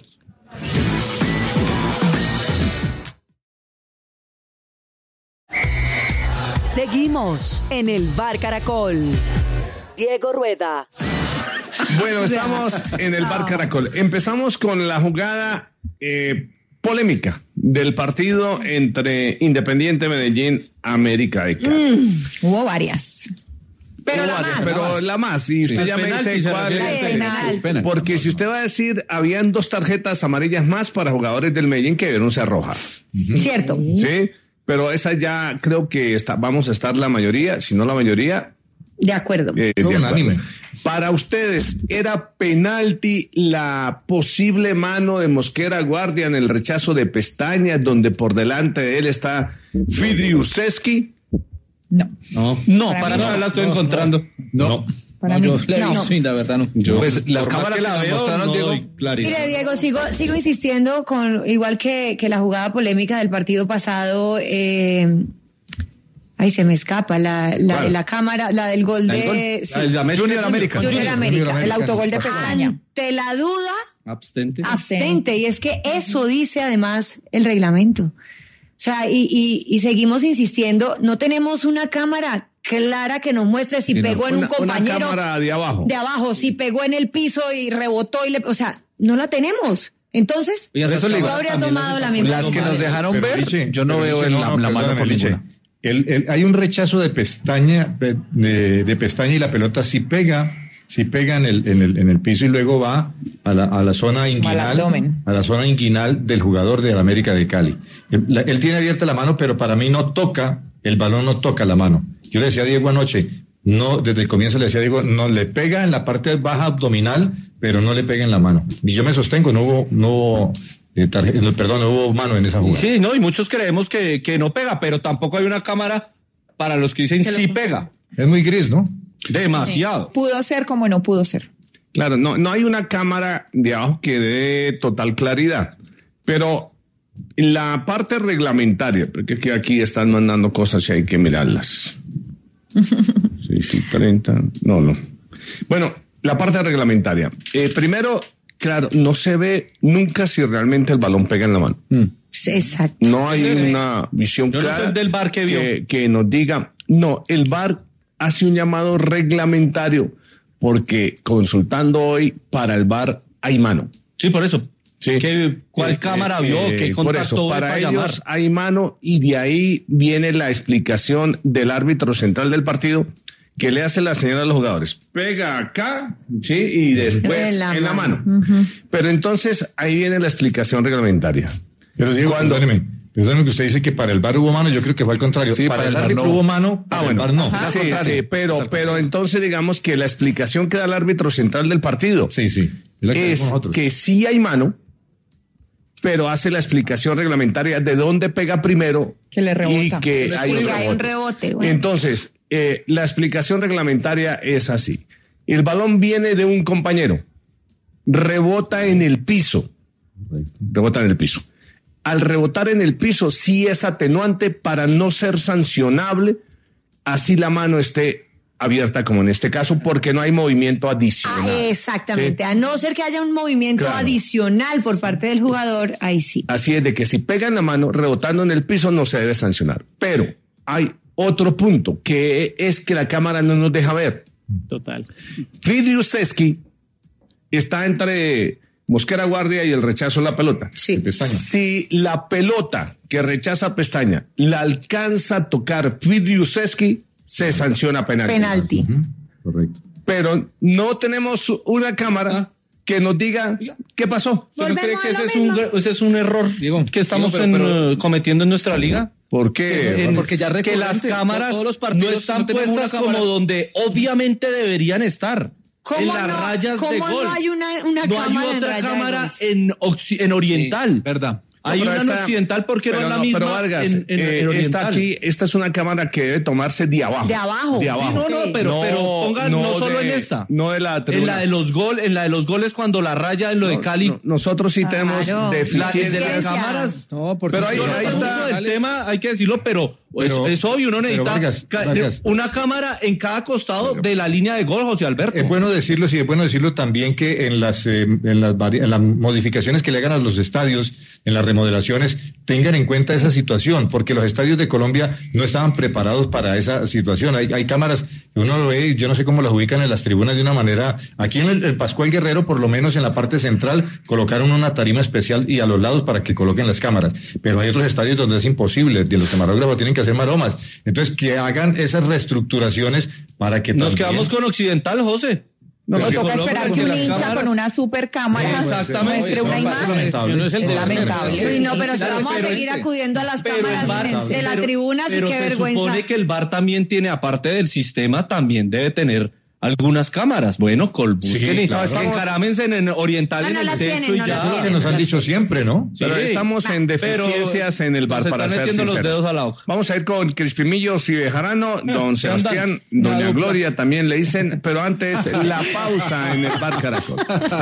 Seguimos en el Bar Caracol. Diego Rueda. Bueno, estamos en el Bar Caracol. Empezamos con la jugada eh, polémica del partido entre Independiente Medellín, América de Cali. Mm, hubo varias. Pero la Vale, más. pero la más, y usted Sí. ya me Penalti dice se cuál refiere. es. Penal. Penal. Porque si usted va a decir, habían dos tarjetas amarillas más para jugadores del Medellín que debieron ser rojas. Cierto. ¿Sí? Pero esa ya creo que está, vamos a estar la mayoría, si no la mayoría, De acuerdo. eh, de Todo acuerdo. unánime. Para ustedes, ¿era penalti la posible mano de Mosquera Guardia en el rechazo de Pestañas, donde por delante de él está Fidriuseski? No. No, no, Para para mí nada no. la estoy encontrando. No. Para No, mí, yo le he no. visto, sí, la verdad no. Pues las Por más cámaras que que la nos veo, mostraron, no Diego. doy claridad. Mire, Diego, sigo, sigo insistiendo con, igual que, que la jugada polémica del partido pasado, eh, ay, se me escapa, la, la ¿Cuál? de la cámara, la del gol La del de gol. sí, La del América. Junior América. Junior Junior América, América. el autogol de Pestaña. Pestaña. Ante la duda, Abstente. abstente, y es que eso dice además el reglamento. O sea, y, y, y seguimos insistiendo, no tenemos una cámara clara que nos muestre si Sí, no. pegó en Una- un compañero una cámara de abajo. de abajo, si pegó en el piso y rebotó y le, o sea, no la tenemos. Entonces, Oiga, Por esas eso le digo, cámaras habría también tomado las la están misma. Las que nos dejaron Pero, ver, Liche, yo no pero, veo Liche, en no, la, no, la mano perdóname, por Liche. ninguna. El- el- hay un rechazo de pestaña, de, de- de pestaña y la pelota si pega, si pega en el, en el, en el piso y luego va a la, a la zona inguinal, abdomen. a la zona inguinal del jugador de la América de Cali. Él, la- él tiene abierta la mano, pero para mí no toca, el balón no toca la mano. Yo le decía a Diego anoche, no, desde el comienzo le decía a Diego, no le pega en la parte baja abdominal, pero no le pega en la mano. Y yo me sostengo, no hubo, no hubo, eh, tarje- no, perdón, no hubo mano en esa jugada. Sí, no, y muchos creemos que, que no pega, pero tampoco hay una cámara para los que dicen sí pega. Es muy gris, ¿no? Demasiado. Pudo ser como no pudo ser. Claro, no, no hay una cámara de abajo que dé total claridad, pero la parte reglamentaria, porque que aquí están mandando cosas y hay que mirarlas. seis y treinta, no, no. Bueno, la parte reglamentaria. Eh, primero, claro, no se ve nunca si realmente el balón pega en la mano. exacto. No hay una visión Yo no clara soy del V A R que vio. que, que nos diga, no, el V A R hace un llamado reglamentario porque consultando hoy para el V A R hay mano. Sí, por eso. Sí. ¿Qué, ¿Cuál Eh, cámara eh, vio? eh, ¿Qué por contacto eso, hubo para para ellos llamar? hay mano y de ahí viene la explicación del árbitro central del partido que le hace la señal a los jugadores. Pega acá, sí, y después En la en la mano. mano. Pero entonces ahí viene la explicación reglamentaria. Pero Diego, Cuando- perdóneme, perdóneme que usted dice que para el V A R hubo mano, yo creo que fue al contrario. Sí, para, para el el V A R árbitro no. hubo mano, para Ah, bueno. el V A R no. Sí, Al sí, contrario. pero, pero entonces digamos que la explicación que da el árbitro central del partido Sí, sí. Es la que es vemos nosotros. que sí hay mano, pero hace la explicación reglamentaria de dónde pega primero Que le rebota. y que Que hay, que un hay un rebote. rebote, bueno. Entonces, eh, la explicación reglamentaria es así. El balón viene de un compañero, rebota en el piso, rebota en el piso. Al rebotar en el piso sí es atenuante para no ser sancionable, así la mano esté abierta como en este caso, porque no hay movimiento adicional. Ah, exactamente. ¿Sí? A no ser que haya un movimiento Claro. adicional por parte del jugador, ahí sí. Así es de que si pega en la mano, rebotando en el piso, no se debe sancionar. Pero hay otro punto, que es que la cámara no nos deja ver. Total. Fidriuseski está entre Mosquera Guardia y el rechazo a la pelota. Sí. Pestaña. Si la pelota que rechaza Pestaña la alcanza a tocar Fidriuseski, se sanciona penalti. Penalti. Correcto. Pero no tenemos una cámara ¿Ah? que nos diga qué pasó. ¿Usted no cree que ese es, un, ese es un error Diego, que estamos Diego, pero, en, pero, cometiendo en nuestra liga? ¿Por qué? En, Porque ya que las cámaras todos los partidos no están no puestas como donde obviamente deberían estar. En las no, rayas ¿cómo de gol. no hay una, una no cámara hay otra en cámara en, en oriental. Sí, verdad. Hay no, una esta, en occidental porque no es la no, misma pero Vargas, en, en, eh, en oriental. Esta aquí, esta es una cámara que debe tomarse de abajo. De abajo. De abajo. Sí, no, no, pero, no, pero pongan no, no solo de, en esta. No de la tribuna. En la de los goles, en la de los goles cuando la raya en lo no, de Cali. No, nosotros sí claro. tenemos deficiencias de las cámaras. No, porque pero ahí, ahí está el tema, hay que decirlo, pero, pero es, es obvio, uno necesita Vargas, Vargas. una cámara en cada costado pero, de la línea de gol, José Alberto. Es bueno decirlo, sí, es bueno decirlo también que en las, eh, en las, en las modificaciones que le hagan a los estadios, en las remodelaciones, tengan en cuenta esa situación, porque los estadios de Colombia no estaban preparados para esa situación. Hay, hay cámaras que uno lo ve, yo no sé cómo las ubican en las tribunas de una manera. Aquí en el, el Pascual Guerrero, por lo menos en la parte central, colocaron una tarima especial y a los lados para que coloquen las cámaras. Pero hay otros estadios donde es imposible, y los camarógrafos tienen que hacer maromas. Entonces, que hagan esas reestructuraciones para que Nos también... quedamos con Occidental, José. No, no toca esperar que un hincha cámaras... con una super cámara muestre una imagen. No es, es lamentable. Sí, no, pero si vamos a seguir acudiendo a las cámaras de la tribuna, sí, qué vergüenza. Pero se supone que el V A R también tiene, aparte del sistema, también debe tener algunas cámaras. Bueno, Col, busquen sí, claro. y encarámense en Oriental, no, en no el techo tienen, y no ya. Eso es lo que nos han dicho siempre, ¿no? Sí, pero estamos en deficiencias en el V A R, para ser sinceros. Los dedos a la boca. Vamos a ir con Crispimillos y Bejarano, don Sebastián, doña Gloria también le dicen, pero antes la pausa en el Bar Caracol.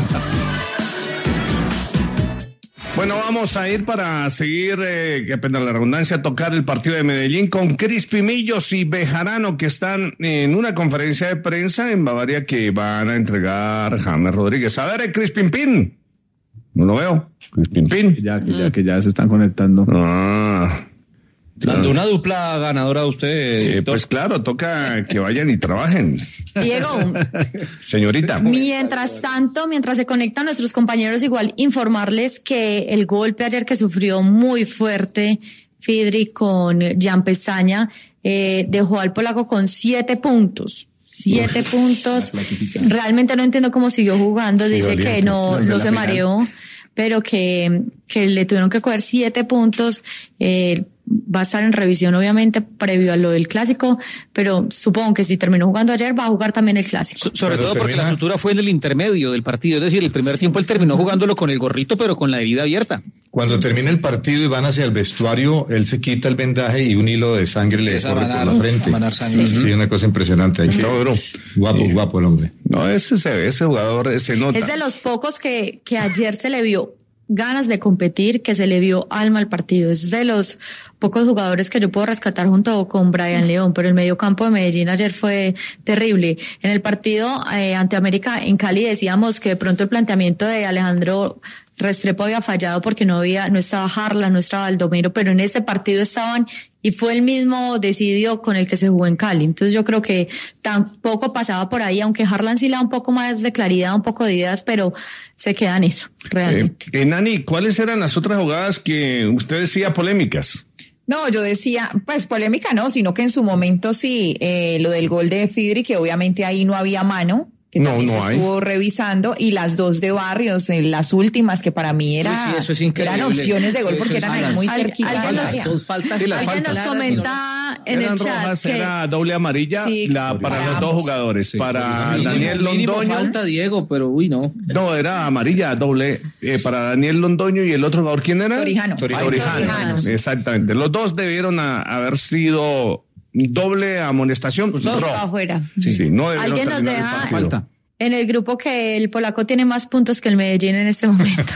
Bueno, vamos a ir para seguir, eh, que pena la redundancia, tocar el partido de Medellín con Crispimillos y Bejarano, que están en una conferencia de prensa en Bavaria que van a entregar James Rodríguez. A ver, Crispimpín. No lo veo. Crispimpín. Ya, que ya, que ya se están conectando. Ah. Dando una dupla ganadora a usted. Eh, pues claro, toca que vayan y trabajen. Diego. Señorita. Mientras tanto, mientras se conectan nuestros compañeros, igual informarles que el golpe ayer que sufrió muy fuerte Fidri con Jan Pestaña eh, dejó al polaco con siete puntos. Siete Uf, puntos. Realmente no entiendo cómo siguió jugando. Sí, dice que no, no se mareó, pero que, que le tuvieron que coger siete puntos. Eh, va a estar en revisión obviamente previo a lo del clásico, pero supongo que si terminó jugando ayer va a jugar también el clásico. So, sobre pero todo porque termina... la sutura fue en el intermedio del partido, es decir, el primer tiempo él terminó jugándolo con el gorrito pero con la herida abierta. Cuando termina el partido y van hacia el vestuario, él se quita el vendaje y un hilo de sangre le corre por la frente. Sí. sí, una cosa impresionante. Ahí está duro. Guapo, sí. guapo el hombre. No, ese se ve, ese jugador se nota. Es de los pocos que, que ayer se le vio ganas de competir, que se le vio alma al partido. Es de los pocos jugadores que yo puedo rescatar junto con Brian León, pero el mediocampo de Medellín ayer fue terrible. En el partido eh, ante América en Cali decíamos que de pronto el planteamiento de Alejandro Restrepo había fallado porque no había, no estaba Harlan, no estaba Baldomero, pero en este partido estaban y fue el mismo decidio con el que se jugó en Cali. Entonces yo creo que tampoco pasaba por ahí, aunque Harlan sí le da un poco más de claridad, un poco de ideas, pero se queda en eso, realmente. Eh, eh, Nani, ¿cuáles eran las otras jugadas que usted decía polémicas? No, yo decía, pues polémica no, sino que en su momento sí, eh, lo del gol de Fidri, que obviamente ahí no había mano, que no, también no se hay. estuvo revisando, y las dos de Barrios, eh, las últimas, que para mí era, sí, eso es eran opciones de gol eso porque es eran ahí muy cerquita. Alguien nos, faltas, sí, alguien nos comenta en eran el chat rojas, que era doble amarilla sí, la, para, para los dos jugadores, sí, para mínimo, Daniel mínimo Londoño. Falta Diego, pero uy, no. No, era amarilla doble eh, para Daniel Londoño y el otro jugador, ¿quién era? Torijano. Torijano. Torijano. Exactamente. Los dos debieron a, haber sido doble amonestación dos roja. afuera. Sí, sí, no alguien nos deja falta. En el grupo que el polaco tiene más puntos que el Medellín en este momento.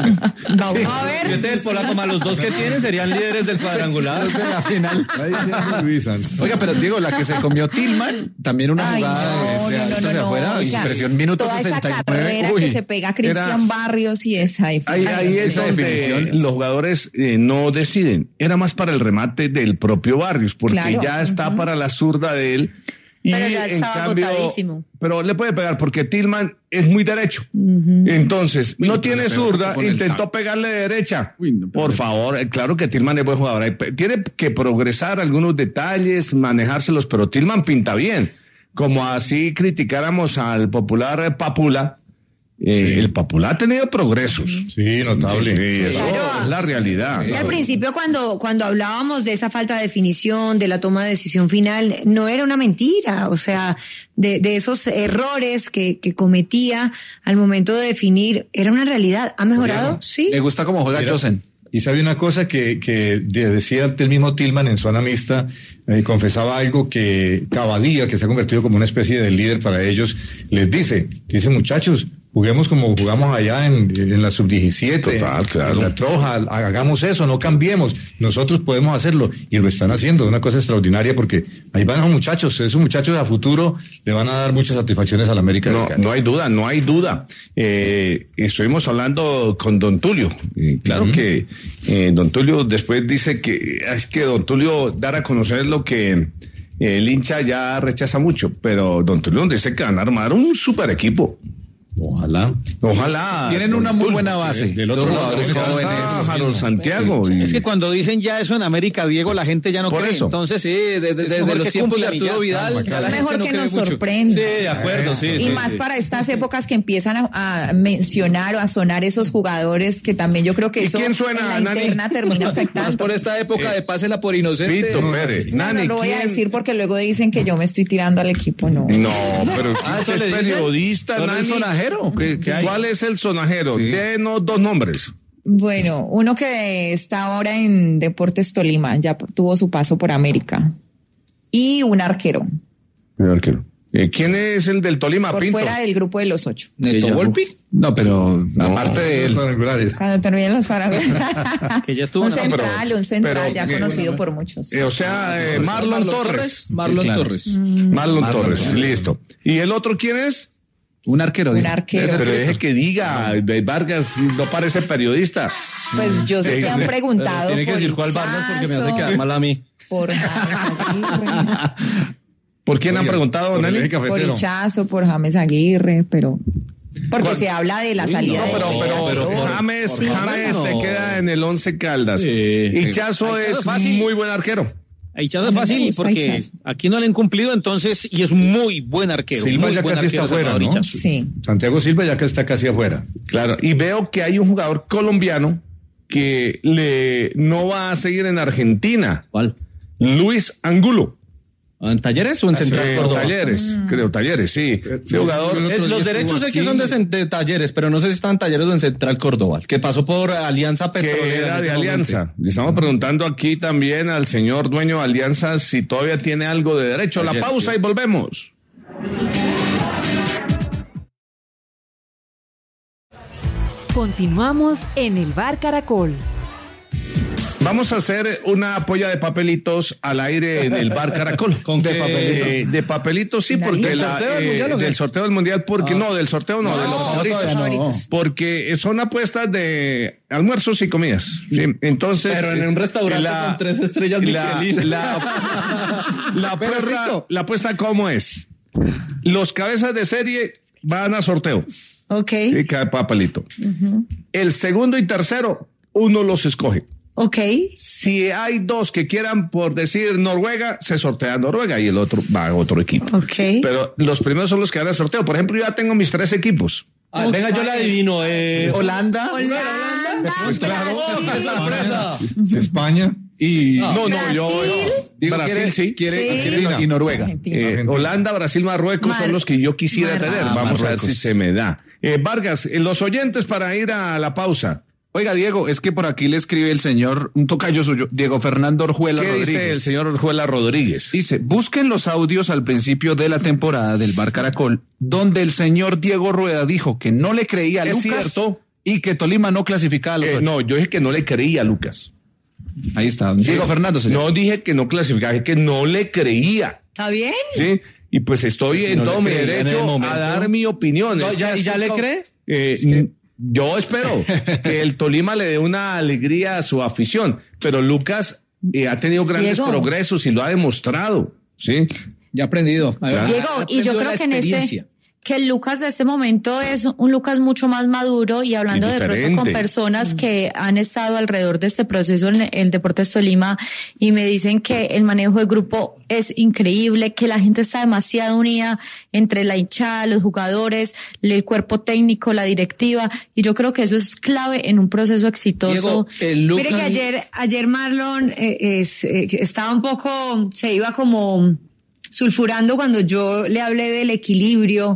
Vamos sí. a ver. Fíjate, el polaco más los dos que tiene serían líderes del cuadrangular. de la final. Oiga, pero Diego, la que se comió Tillman, también una Ay, jugada no, de, de, no, no, hacia no, afuera, no. impresión, minuto toda sesenta y nueve. Esa carrera Uy, que se pega Cristian era... Barrios y esa. Ahí, ahí es donde los jugadores eh, no deciden. Era más para el remate del propio Barrios, porque claro. ya está uh-huh. para la zurda de él. Y pero ya estaba en cambio, agotadísimo. Pero le puede pegar porque Tillman es muy derecho. Uh-huh. Entonces, Uy, no tiene zurda, intentó pegarle de derecha. Uy, no, Por favor, claro que Tillman es buen jugador. Tiene que progresar algunos detalles, manejárselos, pero Tillman pinta bien. como así criticáramos al popular Papula. Eh, sí. El Papula ha tenido progresos. Sí, notable. Sí, sí, claro. Eso es la realidad. Y al principio cuando, cuando hablábamos de esa falta de definición, de la toma de decisión final, no era una mentira, o sea, de, de esos errores que, que cometía al momento de definir, era una realidad. ¿Ha mejorado? Sí. ¿Le gusta cómo juega Josen? Y sabe una cosa que, que decía el mismo Tillman en Zona Mixta, eh, confesaba algo que Cavadía, que se ha convertido como una especie de líder para ellos, les dice, dice muchachos, juguemos como jugamos allá en, en la sub diecisiete, Total, claro. en la Troja, hagamos eso, no cambiemos, nosotros podemos hacerlo, y lo están haciendo, una cosa extraordinaria, porque ahí van esos muchachos, esos muchachos a futuro le van a dar muchas satisfacciones a la América. No, no hay duda, no hay duda. Eh, estuvimos hablando con Don Tulio, eh, claro uh-huh. que eh, Don Tulio después dice que es que Don Tulio dar a conocer lo que el hincha ya rechaza mucho, pero Don Tulio dice que van a armar un super equipo. Ojalá. Ojalá. Tienen una muy buena base. Del otro lado, Harold Santiago. Sí, y... Es que cuando dicen ya eso en América, Diego, la gente ya no Por cree. Eso. Entonces, sí, desde, desde los tiempos de Arturo Vidal. Es mejor que nos sorprenda. Sí, de acuerdo, sí. Y sí, más sí. para estas épocas que empiezan a, a mencionar o a sonar esos jugadores que también yo creo que ¿Y eso quién suena, en la Nani? interna termina afectando. Más por esta época de pásela por inocente. Pito Pérez. No, Nani, no lo voy ¿quién? a decir porque luego dicen que yo me estoy tirando al equipo, no. No, pero Ah, usted ¿eso es le dicen? periodista, ¿Son Nani. el sonajero? ¿Qué, qué hay? ¿Cuál es el sonajero? Sí. Denos dos nombres. Bueno, uno que está ahora en Deportes Tolima, ya tuvo su paso por América. Y un arquero. El arquero. Eh, ¿Quién es el del Tolima, Por Pinto? fuera del grupo de los ocho. ¿Neto Volpi? No, pero aparte de él. Cuando terminen los cuadrangulares. que ya estuvo un en la- central, pero- un central pero- ya eh, conocido por muchos. Eh, o sea, eh, Marlon, Torres. Marlon Sí, claro. Torres. Marlon, Marlon Torres, Torres. listo. ¿Y el otro quién es? Un arquero. Un digo. arquero. Pero deje que diga, Vargas no parece periodista. Pues yo sé que han preguntado Tiene que por decir cuál Vargas porque me hace Ichazo, quedar mal a mí. por James Aguirre, ¿Por quién han preguntado, Por el Nelly? eje por cafetero. Ichazo, por James Aguirre, pero porque ¿Cuál? se habla de la No, salida pero, de pero, pero Ichazo. James, Sí, James no. se queda en el Once Caldas. Sí, Hichazo sí. es Fácil. muy buen arquero. A Hichazo es A mí me fácil gusta porque Hichazo. aquí no le han cumplido, entonces, y es muy buen arquero. Silva muy ya buen casi está arquero, afuera, Salvador ¿no? Hichazo. Sí. Santiago Silva ya que está casi afuera. Claro, y veo que hay un jugador colombiano que le no va a seguir en Argentina. ¿Cuál? Luis Angulo. ¿En Talleres o en Central Eh, Córdoba? Talleres, creo, Talleres, sí. Ese jugador. Eh, los derechos sé que son de, cen- de Talleres, pero no sé si están en Talleres o en Central Córdoba, que pasó por Alianza Petrolera. Que era en de ese Alianza. momento. Le estamos preguntando aquí también al señor dueño de Alianza si todavía tiene algo de derecho. La Ayer, pausa sí. y volvemos. Continuamos en el Bar Caracol. Vamos a hacer una polla de papelitos al aire en el Bar Caracol. ¿Con qué de papelitos? Eh, de papelitos, sí, ¿Del porque la, sorteo del eh, mundial o qué? del sorteo del mundial, porque no, del sorteo no, de los favoritos. todavía no. Favoritos. Porque son apuestas de almuerzos y comidas. ¿sí? Entonces. Pero en un restaurante la- con tres estrellas la, Michelin. la, la Pero apuesta, rico. la apuesta, ¿cómo es? Los cabezas de serie van a sorteo. Ok, Sí, cada papelito. El segundo y tercero, uno los escoge. ok. Si hay dos que quieran, por decir Noruega, se sortea Noruega y el otro va a otro equipo. Ok. Pero los primeros son los que van al sorteo. Por ejemplo, yo ya tengo mis tres equipos. Ah, venga, yo la adivino. Eh, Holanda. Holanda, Pues claro. Brasil. ¡Qué sorpresa! España. Y No, no, yo. Digo, Brasil, quiere, sí. quiere, Sí. quiere no- y Noruega. Argentina. Eh, Holanda, Brasil, Marruecos Mar- son los que yo quisiera Mar- tener. Ah, Vamos a ver Marruecos. si se me da. Eh, Vargas, eh, los oyentes para ir a la pausa. Oiga, Diego, es que por aquí le escribe el señor, un tocayo suyo, Diego Fernando Orjuela ¿Qué Rodríguez. dice el señor Orjuela Rodríguez? Dice, busquen los audios al principio de la temporada del Bar Caracol, donde el señor Diego Rueda dijo que no le creía a Es Lucas cierto. y que Tolima no clasificaba a los Eh, ocho. no, yo dije que no le creía a Lucas. Ahí está, Diego Fernando, señor. No dije que no clasificaba, dije que no le creía. ¿Está bien? ¿Sí? Y pues estoy en no todo le mi creía en el derecho a momento. dar mi opinión. No, Es ya- que ¿y ya así le como- cree? Eh, n- Yo espero que el Tolima le dé una alegría a su afición, pero Lucas eh, ha tenido grandes Diego. progresos y lo ha demostrado. ¿Sí? Ya ha aprendido. Ha- Diego, ha y yo aprendido creo la que en experiencia. este, que el Lucas de este momento es un Lucas mucho más maduro y hablando de pronto con personas que han estado alrededor de este proceso en el Deportes Tolima y me dicen que el manejo de grupo es increíble, que la gente está demasiado unida entre la hinchada, los jugadores, el cuerpo técnico, la directiva, y yo creo que eso es clave en un proceso exitoso. Diego, el Lucas... Mire que ayer, ayer Marlon eh, es, eh, estaba un poco, se iba como sulfurando cuando yo le hablé del equilibrio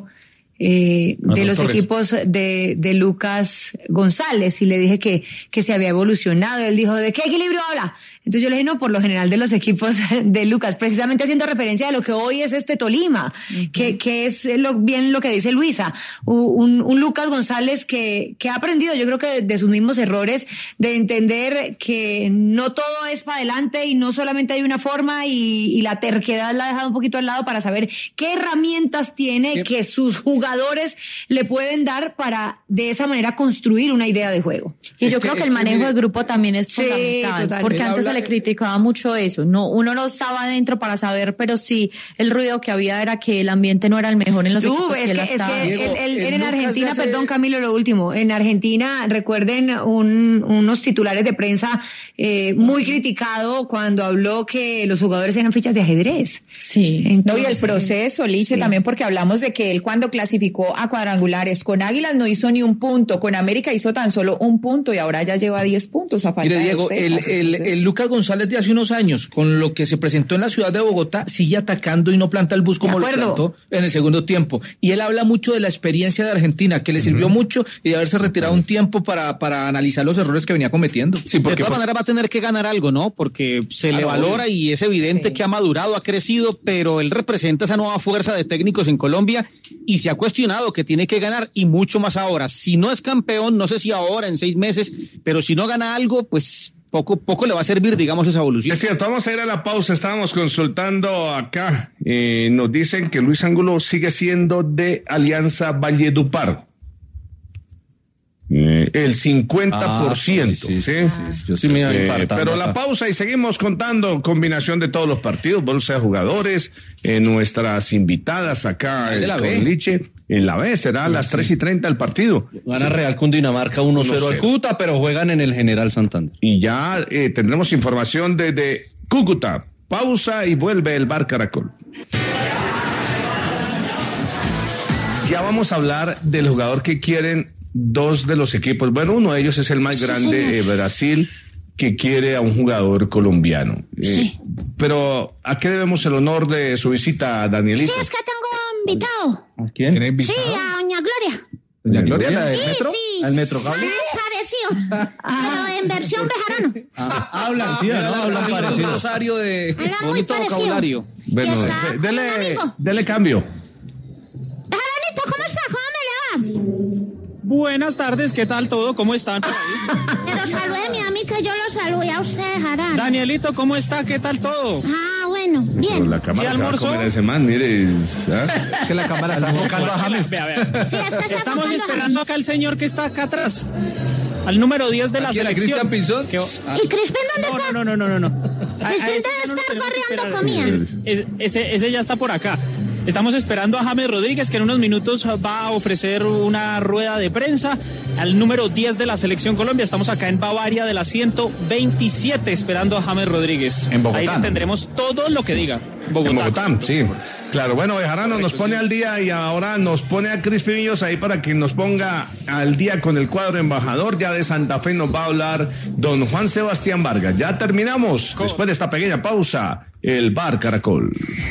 Eh, de los Torres. equipos de, de Lucas González y le dije que, que se había evolucionado. Él dijo, ¿de qué equilibrio habla? Entonces yo le dije, no, por lo general de los equipos de Lucas, precisamente haciendo referencia a lo que hoy es este Tolima, uh-huh. que, que es lo, bien lo que dice Luisa, un, un Lucas González que, que ha aprendido, yo creo que de, de sus mismos errores, de entender que no todo es para adelante y no solamente hay una forma y, y la terquedad la ha dejado un poquito al lado para saber qué herramientas tiene ¿Qué? que sus jugadores le pueden dar para de esa manera construir una idea de juego. Y es yo que, creo que el manejo mire, de grupo también es sí, fundamental, total. porque antes se le criticaba mucho eso, no, uno no estaba adentro para saber, pero sí, el ruido que había era que el ambiente no era el mejor en los Tú, equipos es que, que, él es estaba. que Diego, el, el, el en Argentina, hace... perdón Camilo, lo último, en Argentina recuerden un, unos titulares de prensa eh, muy criticado cuando habló que los jugadores eran fichas de ajedrez. Sí. Entonces, no, y el proceso, Liche, sí. también porque hablamos de que él cuando clasificó a cuadrangulares con Águilas no hizo ni un punto, con América hizo tan solo un punto y ahora ya lleva diez puntos a falta Mire, de Diego, dos fechas, el, el, el Lucas González de hace unos años, con lo que se presentó en la ciudad de Bogotá, sigue atacando y no planta el bus como lo plantó en el segundo tiempo. Y él habla mucho de la experiencia de Argentina, que le sirvió uh-huh. mucho y de haberse retirado un tiempo para, para analizar los errores que venía cometiendo. Sí, porque de todas maneras va a tener que ganar algo, ¿no? Porque se ah, le valora obvio. y es evidente sí. que ha madurado, ha crecido, pero él representa esa nueva fuerza de técnicos en Colombia y se ha cuestionado que tiene que ganar y mucho más ahora. Si no es campeón, no sé si ahora, en seis meses, pero si no gana algo, pues poco, poco le va a servir, digamos, esa evolución. Es cierto, vamos a ir a la pausa. Estábamos consultando acá. Eh, nos dicen que Luis Angulo sigue siendo de Alianza Valledupar. Eh, el cincuenta por ciento. Ah, sí, sí, sí, sí, sí. Yo sí me eh, pero la pausa y seguimos contando combinación de todos los partidos, bolsa de jugadores, eh, nuestras invitadas acá de la con B. Liche. En la B será a las sí. tres y treinta el partido. Gana sí. Real Cundinamarca uno cero al Cúcuta, pero juegan en el General Santander. Y ya eh, tendremos información desde Cúcuta. Pausa y vuelve el Bar Caracol. Ya vamos a hablar del jugador que quieren dos de los equipos. Bueno, uno de ellos es el más grande, sí, eh, Brasil, que quiere a un jugador colombiano. Sí. Eh, pero, ¿a qué debemos el honor de su visita, Danielito? Sí, es que tengo invitado. ¿A quién? ¿Quién invitado? Sí, a Doña Gloria. ¿Doña Gloria, la del sí, metro? Sí, ¿Al metro cable? Sí, parecido, pero en versión bejarano. Ah, hablan, sí, ¿no? Hablan parecido. Rosario de Hablan muy parecido. Vocabulario. Bueno, dele, dele cambio. Bejaranito, ¿cómo está? ¿Cómo me le va? Buenas tardes, ¿qué tal todo? ¿Cómo están? Pero salúdeme a mí que yo lo saludé a usted, Jarán. Danielito, ¿cómo está? ¿Qué tal todo? Ah, bueno, bien. Pero la cámara ¿Sí se va a comer a ese man, mire. ¿eh? Que la cámara está enfocando a James. Vea, vea. Sí, es que está Estamos esperando acá al señor que está acá atrás. Al número diez de la selección. ¿Cristian Pinzón? Que... Ah. ¿Y Crispin dónde no, está? No, no, no, no, no. Crispin debe estar corriendo comida. Ese, ese, ese ya está por acá. Estamos esperando a James Rodríguez, que en unos minutos va a ofrecer una rueda de prensa al número diez de la Selección Colombia. Estamos acá en Bavaria de la ciento veintisiete esperando a James Rodríguez. En Bogotá. Ahí les tendremos todo lo que diga. Bogotá. En Bogotá, sí. Claro, bueno, Bejarano nos pone al día y ahora nos pone a Crispin Millos ahí para que nos ponga al día con el cuadro embajador. Ya de Santa Fe nos va a hablar don Juan Sebastián Vargas. Ya terminamos. Después de esta pequeña pausa, el Bar Caracol.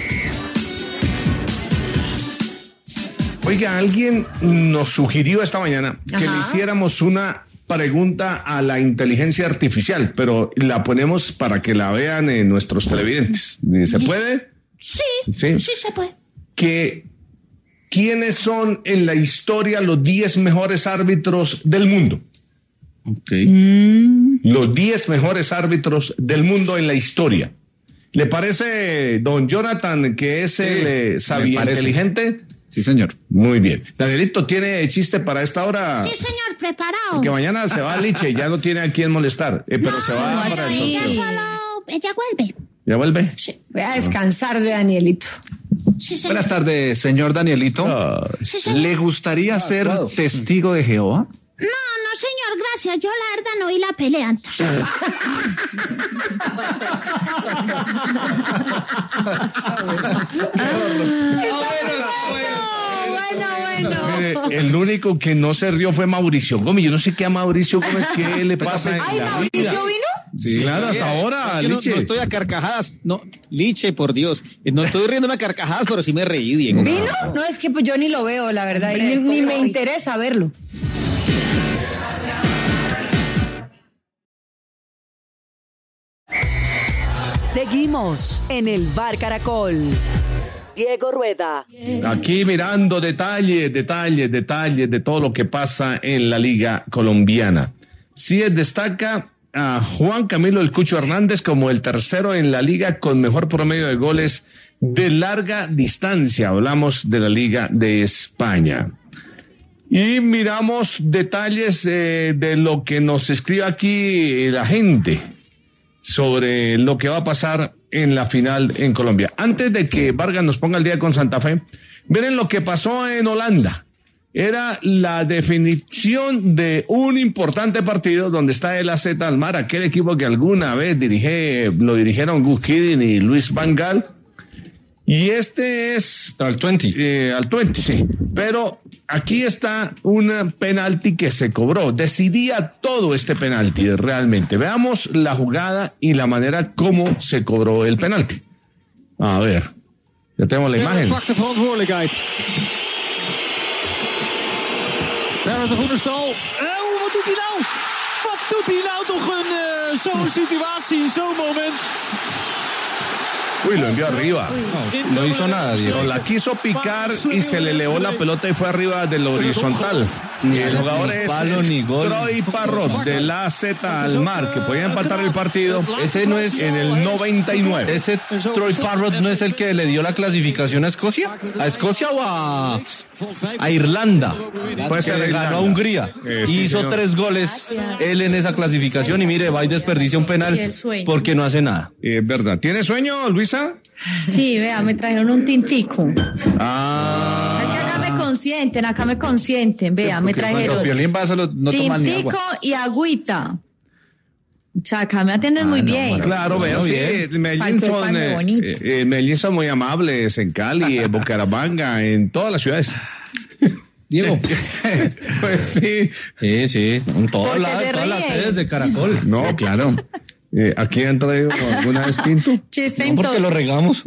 Oiga, alguien nos sugirió esta mañana Ajá. que le hiciéramos una pregunta a la inteligencia artificial, pero la ponemos para que la vean en nuestros televidentes. ¿Se puede? Sí, sí, sí se puede. Que, ¿quiénes son en la historia los diez mejores árbitros del mundo? Okay. Mm. Los diez mejores árbitros del mundo en la historia. ¿Le parece, don Jonathan, que es sí, el eh, sabio inteligente? Sí, señor. Muy bien. Danielito, ¿tiene chiste para esta hora? Sí, señor, preparado. Que mañana se va a Liche y ya no tiene a quién molestar. Eh, pero no, se va no, para sí, el ya solo... Ella vuelve. ¿Ya vuelve? Sí. Voy a descansar de Danielito. Sí, señor. Buenas tardes, señor Danielito. Sí, señor. ¿Le gustaría ser testigo de Jehová? No, no, señor, gracias. Yo la verdad no vi la pelea antes. Bueno, bueno. Mire, el único que no se rió fue Mauricio Gómez. Yo no sé qué a Mauricio Gómez, qué le pasa. Ay, ¿Mauricio vino? Sí, claro, hasta ahora, no, Liche. no estoy a carcajadas. No, Liche, por Dios. No estoy riéndome a carcajadas, pero sí me reí, Diego. ¿Vino? No, es que pues yo ni lo veo, la verdad. Y ni, ni me interesa verlo. Seguimos en el Bar Caracol. Diego Rueda. Aquí mirando detalles, detalles, detalles de todo lo que pasa en la Liga Colombiana. Sí destaca a Juan Camilo El Cucho Hernández como el tercero en la liga con mejor promedio de goles de larga distancia. Hablamos de la Liga de España. Y miramos detalles eh, de lo que nos escribe aquí la gente sobre lo que va a pasar en la final en Colombia. Antes de que Vargas nos ponga el día con Santa Fe, miren lo que pasó en Holanda. Era la definición de un importante partido donde está el A Z Alkmaar, aquel equipo que alguna vez dirige, lo dirigieron Gus Hiddink y Luis Van Gaal. Y este es al veinte. Eh, al veinte, sí. Pero aquí está un penalti que se cobró. Decidía todo este penalti realmente. Veamos la jugada y la manera como se cobró el penalti. A ver, ya tenemos la imagen. Pak de verantwoordelijkheid. Bernard de Groenestal. Oh, wat doet hij nou? Wat doet hij nou toch een uh, zo'n situatie, zo'n moment? Uy, lo envió arriba. No, no hizo nada, Diego. No, la quiso picar y se le elevó la pelota y fue arriba del horizontal. Ni el jugador es palo, ni gol. Troy Parrott del A Z Alkmaar, que podía empatar el partido. Ese no es en el noventa y nueve. Ese Troy Parrott no es el que le dio la clasificación a Escocia. ¿A Escocia o a, a Irlanda? Puede ser que le ganó a Hungría. Eh, sí, Hizo señor. tres goles él en esa clasificación y mire, va y desperdicia un penal porque no hace nada. Es verdad. ¿Tiene sueño, Luisa? Sí, vea, me trajeron un tintico. Ah. Es que acá me consienten, acá me consienten, vea, me trajeron Cuando Piolín va, solo no toman ni tintico agua. y agüita. O sea, acá me atienden muy no, bien. Claro, veo, sí. Medellín Falso son, pan eh, bonito. eh, eh, Medellín son muy amables en Cali, en Bucaramanga, en todas las ciudades. Diego. Pues sí. Sí, sí, en todos ¿Por qué lados, se todas las ríe? sedes de Caracol. No, claro. Eh, ¿Aquí han traído alguna vez tinto? Chiste No, en porque todo. lo regamos.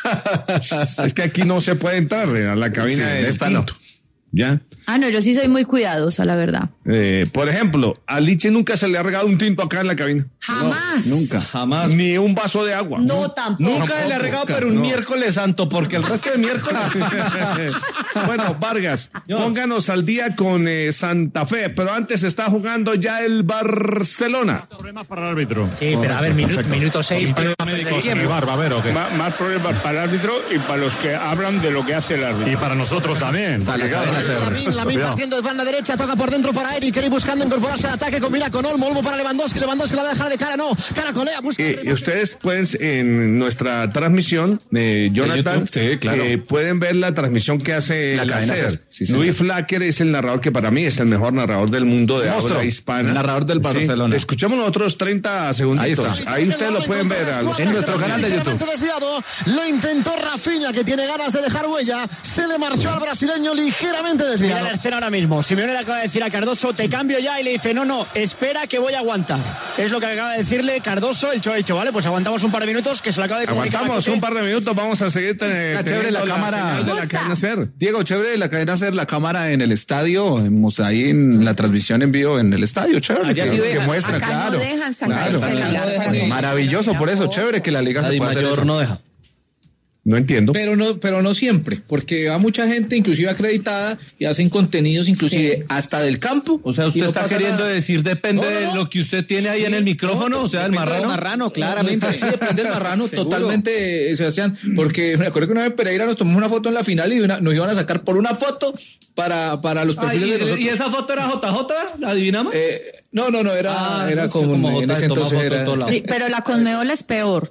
Es que aquí no se puede entrar a la cabina Sí, del esta no. tinto. ¿Ya? Ah, no, yo sí soy muy cuidadosa, la verdad. Eh, por ejemplo, a Liche nunca se le ha regalado un tinto acá en la cabina. Jamás. Nunca. Jamás. Ni un vaso de agua. No, tampoco. Nunca le ha regado, pero un no. miércoles santo, porque el resto de miércoles. Bueno, Vargas, pónganos al día con eh, Santa Fe, pero antes está jugando ya el Barcelona. Problemas para el árbitro. Sí, pero a ver, minuto, minuto seis. Médicos en el bar, va a ver, ¿o qué? Má- Más problemas para el árbitro y para los que hablan de lo que hace el árbitro. Y para nosotros también. Está la porque, cadena claro, ser. Lamin, Lamin Cuidado. partiendo de banda derecha, toca por dentro para Eric, Eric buscando incorporarse al ataque, combina con Olmo, Olmo para Lewandowski, Lewandowski la va a dejar de cara, no, cara colea, busca Eh, y ustedes pueden, en nuestra transmisión, eh, Jonathan, YouTube, sí, claro. eh, pueden ver la transmisión que hace La la cadena SER. SER, sí, señor. Luis Flacker es el narrador que para mí es el mejor narrador del mundo de Monstruo, habla hispana. el narrador del Sí. Barcelona. Escuchemos los otros treinta segunditos. Ahí está. Ahí ustedes lo pueden ver a los- En nuestro canal de YouTube. Desviado, lo intentó Rafinha, que tiene ganas de dejar huella, se le marchó al brasileño ligeramente Mira desviado. la escena ahora mismo. Simeone le acaba de decir a Cardoso, te cambio ya, y le dice, no, no, espera que voy a aguantar. Es lo que acaba de decirle Cardoso. El Cholo ha dicho, vale, pues aguantamos un par de minutos, que se lo acaba de comunicar. Aguantamos a un Coque. par de minutos, vamos a seguir ten- Ah, chévere la teniendo cámara. señal de la cadena SER. Diego, chévere la cadena ser la cámara en el estadio, muestra ahí en la transmisión en vivo en el estadio, chévere. Allá que, sí que dejan. muestra, Acá claro. no dejan sacar Claro. el celular. para que- Maravilloso, por eso, chévere que la liga La se Di pueda hacer Mayor eso. no deja. No entiendo. Pero no, pero no siempre, porque va mucha gente, inclusive acreditada, y hacen contenidos inclusive Sí. hasta del campo. O sea, y usted no está pasa queriendo nada. decir, depende No, no, no. de lo que usted tiene ahí Sí, en el micrófono, no, o sea, el depende del marrano. Marrano, claramente. Sí, depende del marrano, Seguro. totalmente, eh, Sebastián, porque me acuerdo que una vez en Pereira nos tomamos una foto en la final y una- nos iban a sacar por una foto para, para los Ah, perfiles ¿y, de nosotros. ¿Y esa foto era J J? ¿La adivinamos? Eh, no, no, no, era, Ah, era es que como, como en J ese toma entonces foto en era... todo lado. Sí, pero la Conmebol es peor.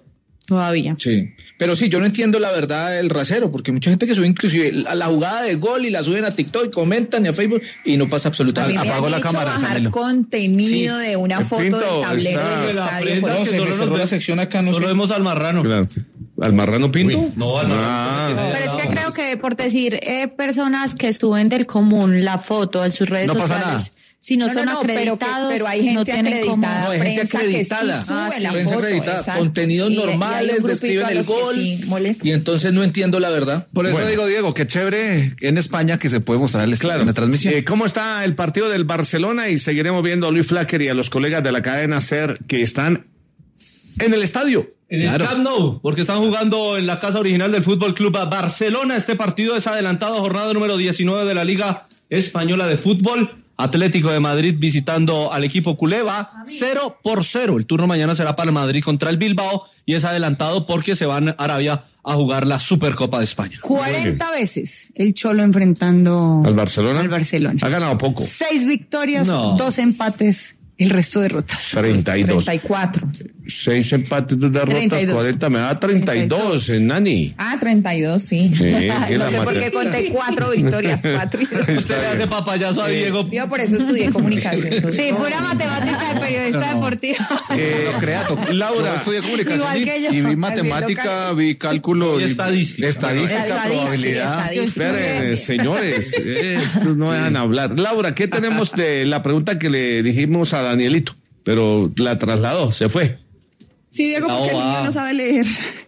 Todavía. Sí. Pero sí, yo no entiendo la verdad el rasero, porque mucha gente que sube inclusive la, la jugada de gol y la suben a TikTok y comentan y a Facebook y no pasa absolutamente nada. Apagó la cámara. Bajar Camilo. Contenido sí. de una el foto del tablero está, del estadio. No, se me cerró la sección acá, no, no sé. Lo vemos al marrano. Claro. ¿Al marrano Pinto? Uy, no, al marrano. Ah. Pero es que creo que por decir eh, personas que suben del común la foto en sus redes no sociales. Pasa nada. Si no, no son no, acreditados, pero, que, pero hay gente no tienen acreditada, como... no, hay gente acreditada, que sí sube ah, la prensa foto, acreditada, exacto. contenidos y, normales, y describen el gol, sí y entonces no entiendo la verdad. Por eso bueno. digo, Diego, qué chévere en España que se puede mostrar el claro. en la transmisión. Eh, ¿Cómo está el partido del Barcelona? Y seguiremos viendo a Luis Flacker y a los colegas de la cadena SER que están en el estadio. En claro. el Camp Nou, porque están jugando en la casa original del Fútbol Club Barcelona. Este partido es adelantado, jornada número diecinueve de la Liga Española de Fútbol. Atlético de Madrid visitando al equipo culé, va cero por cero. El turno mañana será para el Madrid contra el Bilbao y es adelantado porque se van a Arabia a jugar la Supercopa de España. cuarenta veces el Cholo enfrentando al Barcelona. Al Barcelona. Ha ganado poco. Seis victorias, no. dos empates, el resto derrotas. treinta y dos. treinta y cuatro. Seis empates, dos derrotas, treinta y dos. cuarenta, me da treinta y dos, eh, Nani. Ah, treinta y dos, sí. sí no sé por qué conté cuatro victorias, cuatro y dos. Usted le hace papayazo a Diego. Yo por eso estudié comunicación. Sí, pura matemática de periodista no, no. deportivo. Eh, creato. Laura, yo estudié comunicación Igual que yo. y vi matemática, vi cálculo y estadística. Estadística, estadística probabilidad. Esperen, señores, estos no dejan sí. hablar. Laura, ¿qué tenemos de la pregunta que le dijimos a Danielito? Pero la trasladó, se fue. Sí, Diego, porque oh, el niño no sabe leer.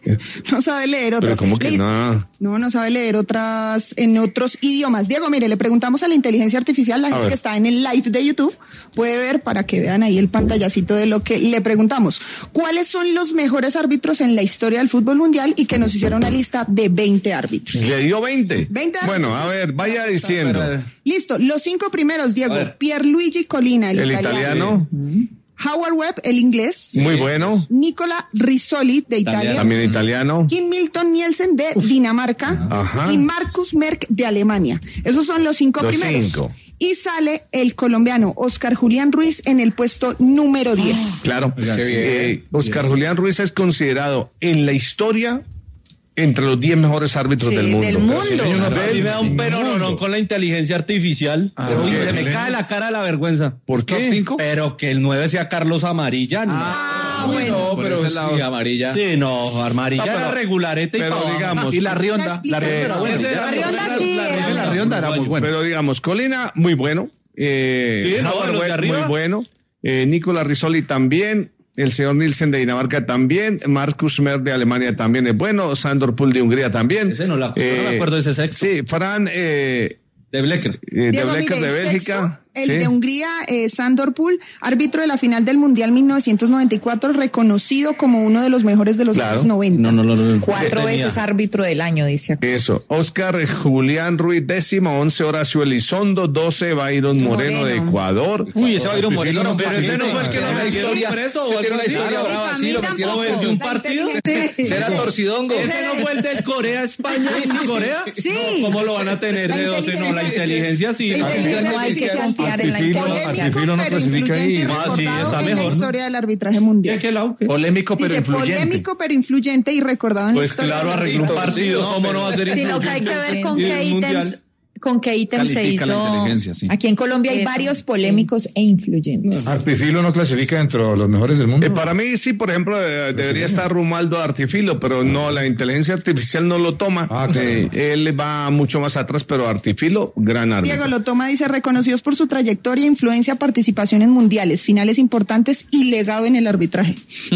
No sabe leer otras. Pero ¿cómo que no? No, no sabe leer otras en otros idiomas. Diego, mire, le preguntamos a la inteligencia artificial, la a gente ver. que está en el live de YouTube puede ver para que vean ahí el pantallacito de lo que le preguntamos. ¿Cuáles son los mejores árbitros en la historia del fútbol mundial? Y que nos hiciera una lista de veinte árbitros. ¿Le dio veinte? veinte árbitros. Bueno, a ver, vaya diciendo. Listo, los cinco primeros, Diego. Pierluigi Colina, el, el italiano. italiano. Howard Webb, el inglés. Muy bueno. Nicola Rizzoli, de Italia. También italiano. Kim Milton Nielsen, de Uf. Dinamarca. Ajá. Y Marcus Merck, de Alemania. Esos son los cinco los primeros. Cinco. Y sale el colombiano Oscar Julián Ruiz en el puesto número diez. Oh, claro. Eh, Oscar yes. Julián Ruiz es considerado en la historia entre los diez mejores árbitros sí, del mundo. Del mundo. Pero, sí, claro. A mí me da un pero no, no, con la inteligencia artificial. Ah, pero, se me cae la cara de la vergüenza. ¿Por qué? Cinco? Pero que el nueve sea Carlos Amarilla. No. Ah, bueno, no, pero es la sí, amarilla. Sí, no, amarilla no, pero, era regularete y pero digamos. Y la Rionda. La Rionda era buena. La Rionda sí. La Rionda era muy buena. Pero digamos, Colina, muy bueno. Eh, sí, no, Howard Webb, muy bueno. Eh, Nicola Rizzoli también. El señor Nielsen de Dinamarca también, Marcus Merck de Alemania también es bueno, Sandor Pool de Hungría también. Ese no, la, eh, no me acuerdo de ese sexto. Sí, Fran eh, de Blecker. Eh, de Blecker mire, de Bélgica. Sexto, el sí. de Hungría, eh, Sandor Pool, árbitro de la final del Mundial mil novecientos noventa y cuatro, reconocido como uno de los mejores de los claro. años noventa. No, no, no, no, Cuatro veces árbitro del año, dice acá. Eso. Oscar Julián Ruiz, décimo, once Horacio Elizondo, doce Byron Moreno, Moreno de Ecuador. Uy, ese Byron Moreno, no, pero ese no fue el que no me historia preso. Se tiene una historia brava, sí, lo metieron preso un partido. Será torcidongo. Ese no fue el del Corea, España y Corea. Sí. ¿Cómo lo van a tener de doce? No, la inteligencia sí. No hay que confiar en la inteligencia. Artifilo no clasifica ahí. Ah, sí, está mejor. En la historia del arbitraje mundial. ¿Qué, qué polémico pero Dice, influyente. Polémico pero influyente y recordado en pues la historia. Pues claro, arregló un partido. ¿Cómo no va a ser influyente? Sino que hay que ver con qué ítems... ¿Con qué ítem se hizo? Sí. Aquí en Colombia hay Eso, varios polémicos sí. e influyentes. ¿Artifilo no clasifica dentro de los mejores del mundo? Eh, para mí sí, por ejemplo, eh, debería sí. estar Romualdo Artifilo, pero no, la inteligencia artificial no lo toma. Ah, claro. eh, él va mucho más atrás, pero Artifilo, gran árbitro. Diego lo toma, dice, reconocidos por su trayectoria, influencia, participación en mundiales, finales importantes y legado en el arbitraje.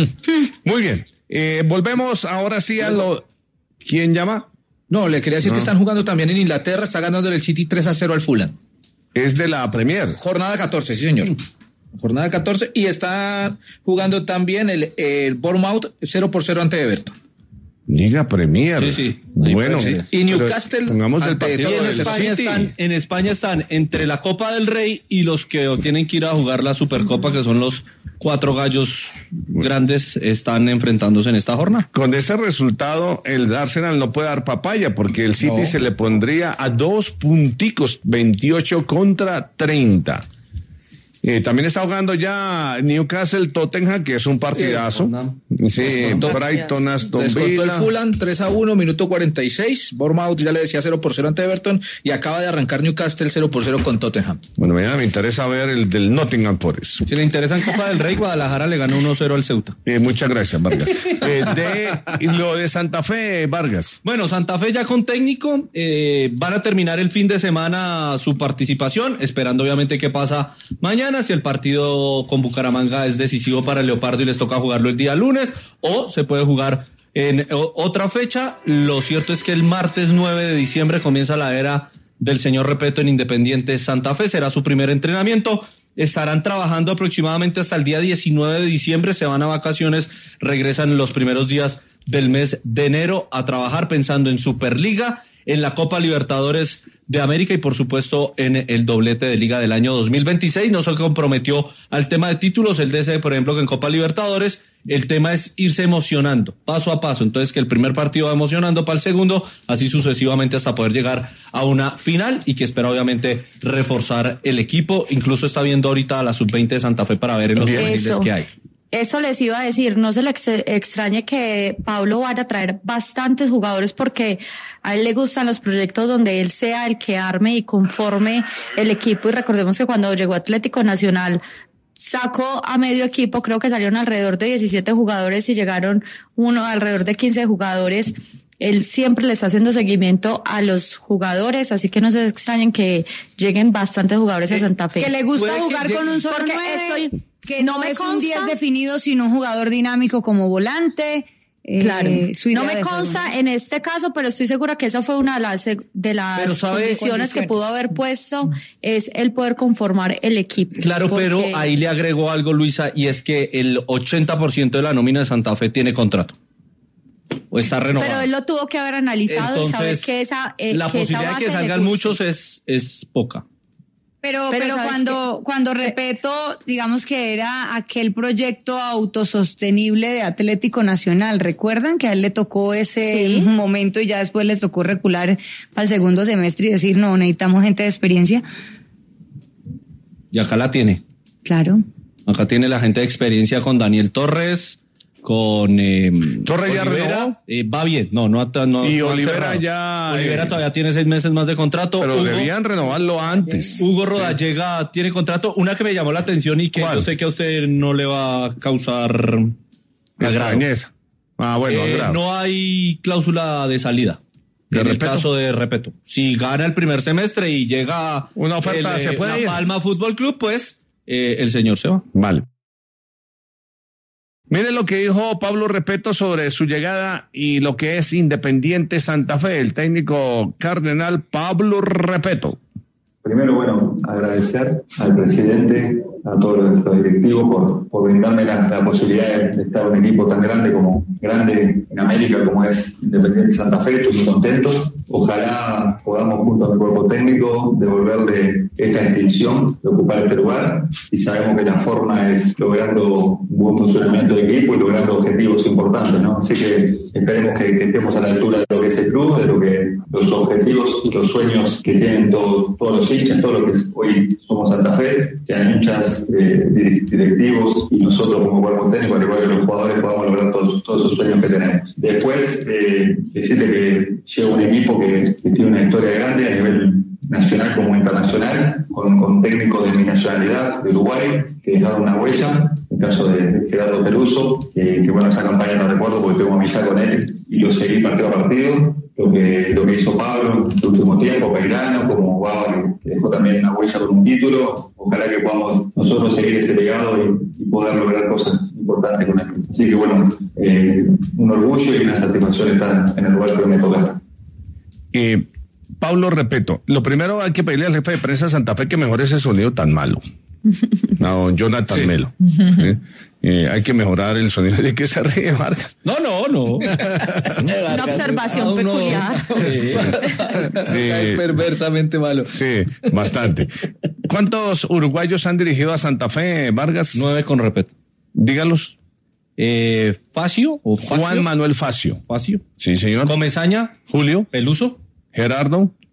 Muy bien. Eh, volvemos ahora sí a lo... ¿Quién llama? No, le quería decir no. que están jugando también en Inglaterra, está ganando el City tres a cero al Fulham. Es de la Premier. Jornada catorce, sí señor. Jornada catorce y está jugando también el, el Bournemouth cero por cero ante Everton. Liga Premier. Sí, sí. Bueno. Sí. Y Newcastle pongamos el partido en España están, en España están entre la Copa del Rey y los que tienen que ir a jugar la Supercopa, que son los cuatro gallos grandes, están enfrentándose en esta jornada. Con ese resultado, el Arsenal no puede dar papaya, porque el City no. se le pondría a dos punticos, veintiocho contra treinta. Eh, también está jugando ya Newcastle Tottenham, que es un partidazo. Eh, sí, Brighton Aston Villa. Descontó el Fulham tres a uno, minuto cuarenta y seis. Bournemouth ya le decía cero por cero ante Everton y acaba de arrancar Newcastle cero por cero con Tottenham. Bueno, mañana me interesa ver el del Nottingham Forest. Si le interesa en Copa del Rey, Guadalajara le ganó uno cero al Ceuta. Eh, muchas gracias, Vargas. eh, de, lo de Santa Fe, Vargas. Bueno, Santa Fe ya con técnico, eh, van a terminar el fin de semana su participación, esperando obviamente qué pasa mañana, si el partido con Bucaramanga es decisivo para el Leopardo y les toca jugarlo el día lunes, o se puede jugar en otra fecha. Lo cierto es que el martes nueve de diciembre comienza la era del señor Repeto en Independiente Santa Fe, será su primer entrenamiento. Estarán trabajando aproximadamente hasta el día diecinueve de diciembre, se van a vacaciones, regresan los primeros días del mes de enero a trabajar pensando en Superliga, en la Copa Libertadores de América y por supuesto en el doblete de Liga del año dos mil veintiséis. No se comprometió al tema de títulos, él dice por ejemplo que en Copa Libertadores el tema es irse emocionando paso a paso, entonces que el primer partido va emocionando para el segundo, así sucesivamente hasta poder llegar a una final y que espera obviamente reforzar el equipo, incluso está viendo ahorita a la sub veinte de Santa Fe para ver en los juveniles que hay. Eso les iba a decir, no se le ex- extrañe que Pablo vaya a traer bastantes jugadores porque a él le gustan los proyectos donde él sea el que arme y conforme el equipo, y recordemos que cuando llegó Atlético Nacional sacó a medio equipo, creo que salieron alrededor de diecisiete jugadores y llegaron uno alrededor de quince jugadores. Él siempre le está haciendo seguimiento a los jugadores, así que no se extrañen que lleguen bastantes jugadores a Santa Fe. Que le gusta jugar con un solo nueve, que no, no es un diez definido, sino un jugador dinámico como volante. Claro, eh, no me consta juego. En este caso, pero estoy segura que esa fue una de las, de las condiciones que pudo haber puesto, es el poder conformar el equipo. Claro, porque... pero ahí le agregó algo, Luisa, y es que el ochenta por ciento de la nómina de Santa Fe tiene contrato. O está renovado. Pero él lo tuvo que haber analizado. Entonces, y saber que esa eh, la que posibilidad esa de que salgan muchos es, es poca. Pero, pero, pero cuando, que, cuando Repeto, digamos que era aquel proyecto autosostenible de Atlético Nacional, ¿recuerdan que a él le tocó ese ¿sí? momento y ya después les tocó recular al segundo semestre y decir, no, necesitamos gente de experiencia? Y acá la tiene. Claro. Acá tiene la gente de experiencia con Daniel Torres, con eh, Torres ya Olivera, eh, va bien, no, no, no y no Olivera ya Olivera eh, todavía tiene seis meses más de contrato, pero Hugo, debían renovarlo antes. Hugo Rodallega sí. tiene contrato, una que me llamó la atención y que ¿cuál? Yo sé que a usted no le va a causar extrañeza. Ah, bueno, eh, no hay cláusula de salida. ¿De en Repeto? El caso de Repeto, si gana el primer semestre y llega una oferta, el, se puede la ir. Palma Fútbol Club, pues eh, el señor se va. Vale. Miren lo que dijo Pablo Repeto sobre su llegada y lo que es Independiente Santa Fe, el técnico cardenal Pablo Repeto. Primero, bueno, agradecer al presidente, a todos los directivos por, por brindarme la, la posibilidad de, de estar en un equipo tan grande como grande en América como es Independiente Santa Fe. Estoy muy contento. Ojalá podamos junto al cuerpo técnico devolverle esta distinción de ocupar este lugar, y sabemos que la forma es logrando un buen funcionamiento de equipo y logrando objetivos importantes, ¿no? Así que esperemos que, que estemos a la altura de lo que es el club, de lo que los objetivos y los sueños que tienen todos, todos los hinchas, todo lo que hoy somos Santa Fe, sean hinchas, eh, directivos y nosotros como cuerpo técnico, al igual que los jugadores, podamos lograr todos, todos esos sueños que tenemos. Después, eh, decirle que llega un equipo que, que tiene una historia grande a nivel nacional como internacional, con, con técnicos de mi nacionalidad, de Uruguay, que dejaron una huella, en el caso de, de Gerardo Peluso, que, que bueno, esa campaña no recuerdo porque tengo amistad con él y lo seguí partido a partido, lo que, lo que hizo Pablo en el último tiempo, Peirano, como Guava, que dejó también una huella con un título. Ojalá que podamos nosotros seguir ese legado y, y poder lograr cosas importantes con él. Así que bueno, eh, un orgullo y una satisfacción estar en el lugar que me toca. Eh, Pablo Repeto, lo primero hay que pedirle al jefe de prensa de Santa Fe que mejore ese sonido tan malo. No, Jonathan sí. Melo. ¿Eh? Eh, hay que mejorar el sonido. ¿De qué se ríe Vargas? No, no, no. Una observación ah, peculiar. No. Sí. Eh, es perversamente malo. Sí, bastante. ¿Cuántos uruguayos han dirigido a Santa Fe, Vargas? Nueve con Repeto. Dígalos. Eh, Facio o Facio? Juan Manuel Facio. Facio. Sí, señor. Comesaña. Julio. Peluso. Gerardo.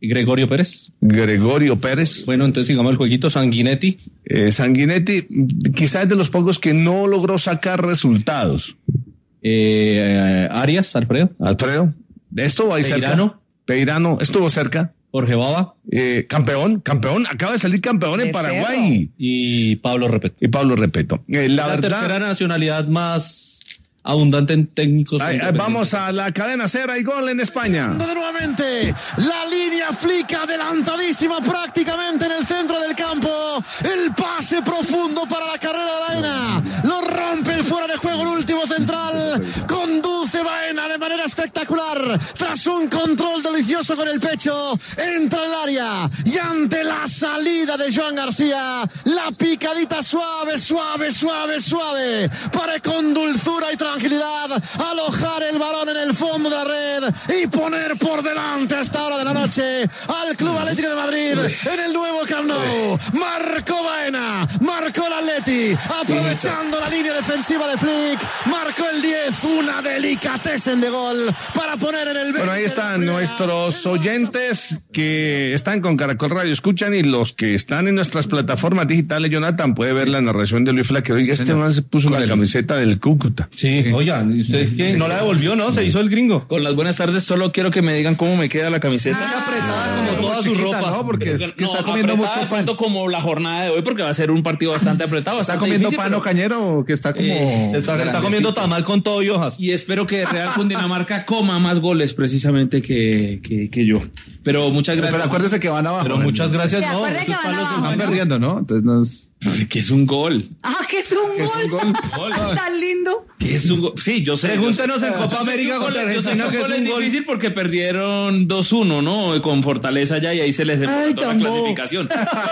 Gregorio Pérez. Gregorio Pérez. Bueno, entonces digamos el jueguito Sanguinetti. Eh, Sanguinetti, quizás es de los pocos que no logró sacar resultados. Eh, eh, Arias, Alfredo. Alfredo. Esto ahí cerca. Peirano. Peirano, estuvo cerca. Jorge Baba. Eh, campeón, campeón, acaba de salir campeón en Paraguay. Y Pablo Repeto. Y Pablo Repeto. Eh, la, la verdad, tercera nacionalidad más abundante en técnicos. Ay, vamos a la cadena cera y gol en España. De nuevamente, la línea Flick adelantadísima prácticamente en el centro del campo. El pase profundo para la carrera de Baena. Lo rompe el fuera de juego el último central. Conduce Baena de manera espectacular. Tras un control delicioso con el pecho, entra el área. Y ante la salida de Joan García, la picadita suave, suave, suave, suave. Para con dulzura y tranquilidad alojar el balón en el fondo de la red y poner por delante a esta hora de la noche al Club Atlético de Madrid en el nuevo Camp Nou. Marcó Baena, marcó el Atleti, aprovechando la línea defensiva de Flick, marcó el diez, una delicatessen de gol para poner en el... Bueno, ahí están nuestros oyentes que están con Caracol Radio, escuchan, y los que están en nuestras plataformas digitales. Jonathan puede ver la narración de Luis Flaque. Oiga, este man se puso la camiseta del Cúcuta. Sí. Oiga, ¿usted qué? No la devolvió, ¿no? Se hizo el gringo. Con las buenas tardes, solo quiero que me digan cómo me queda la camiseta. Ah, apretada como toda su ropa. No, porque es que no, está comiendo mucho pan. Tanto como la jornada de hoy, porque va a ser un partido bastante apretado. ¿Está Bastante comiendo difícil, pan o cañero que está como... Eh, está, está comiendo tamal con todo y hojas. Y espero que Real Cundinamarca coma más goles precisamente que, que, que yo. Pero muchas gracias. Pero acuérdese que van abajo. Pero muchas gracias, no. Esos Que van palos abajo, Van ¿no? perdiendo, ¿no? Entonces nos... Que es un gol. Ah, que es un Que es gol. un gol. Gol. Tan lindo. Que es un gol. Sí, yo sé. Pregúntenos yo sé- en Copa yo sé América que un contra gol- Yo sé que Argentina un que gol es es un gol. difícil porque perdieron dos uno, ¿no? Con Fortaleza ya y ahí se les empató la tan bobo. clasificación.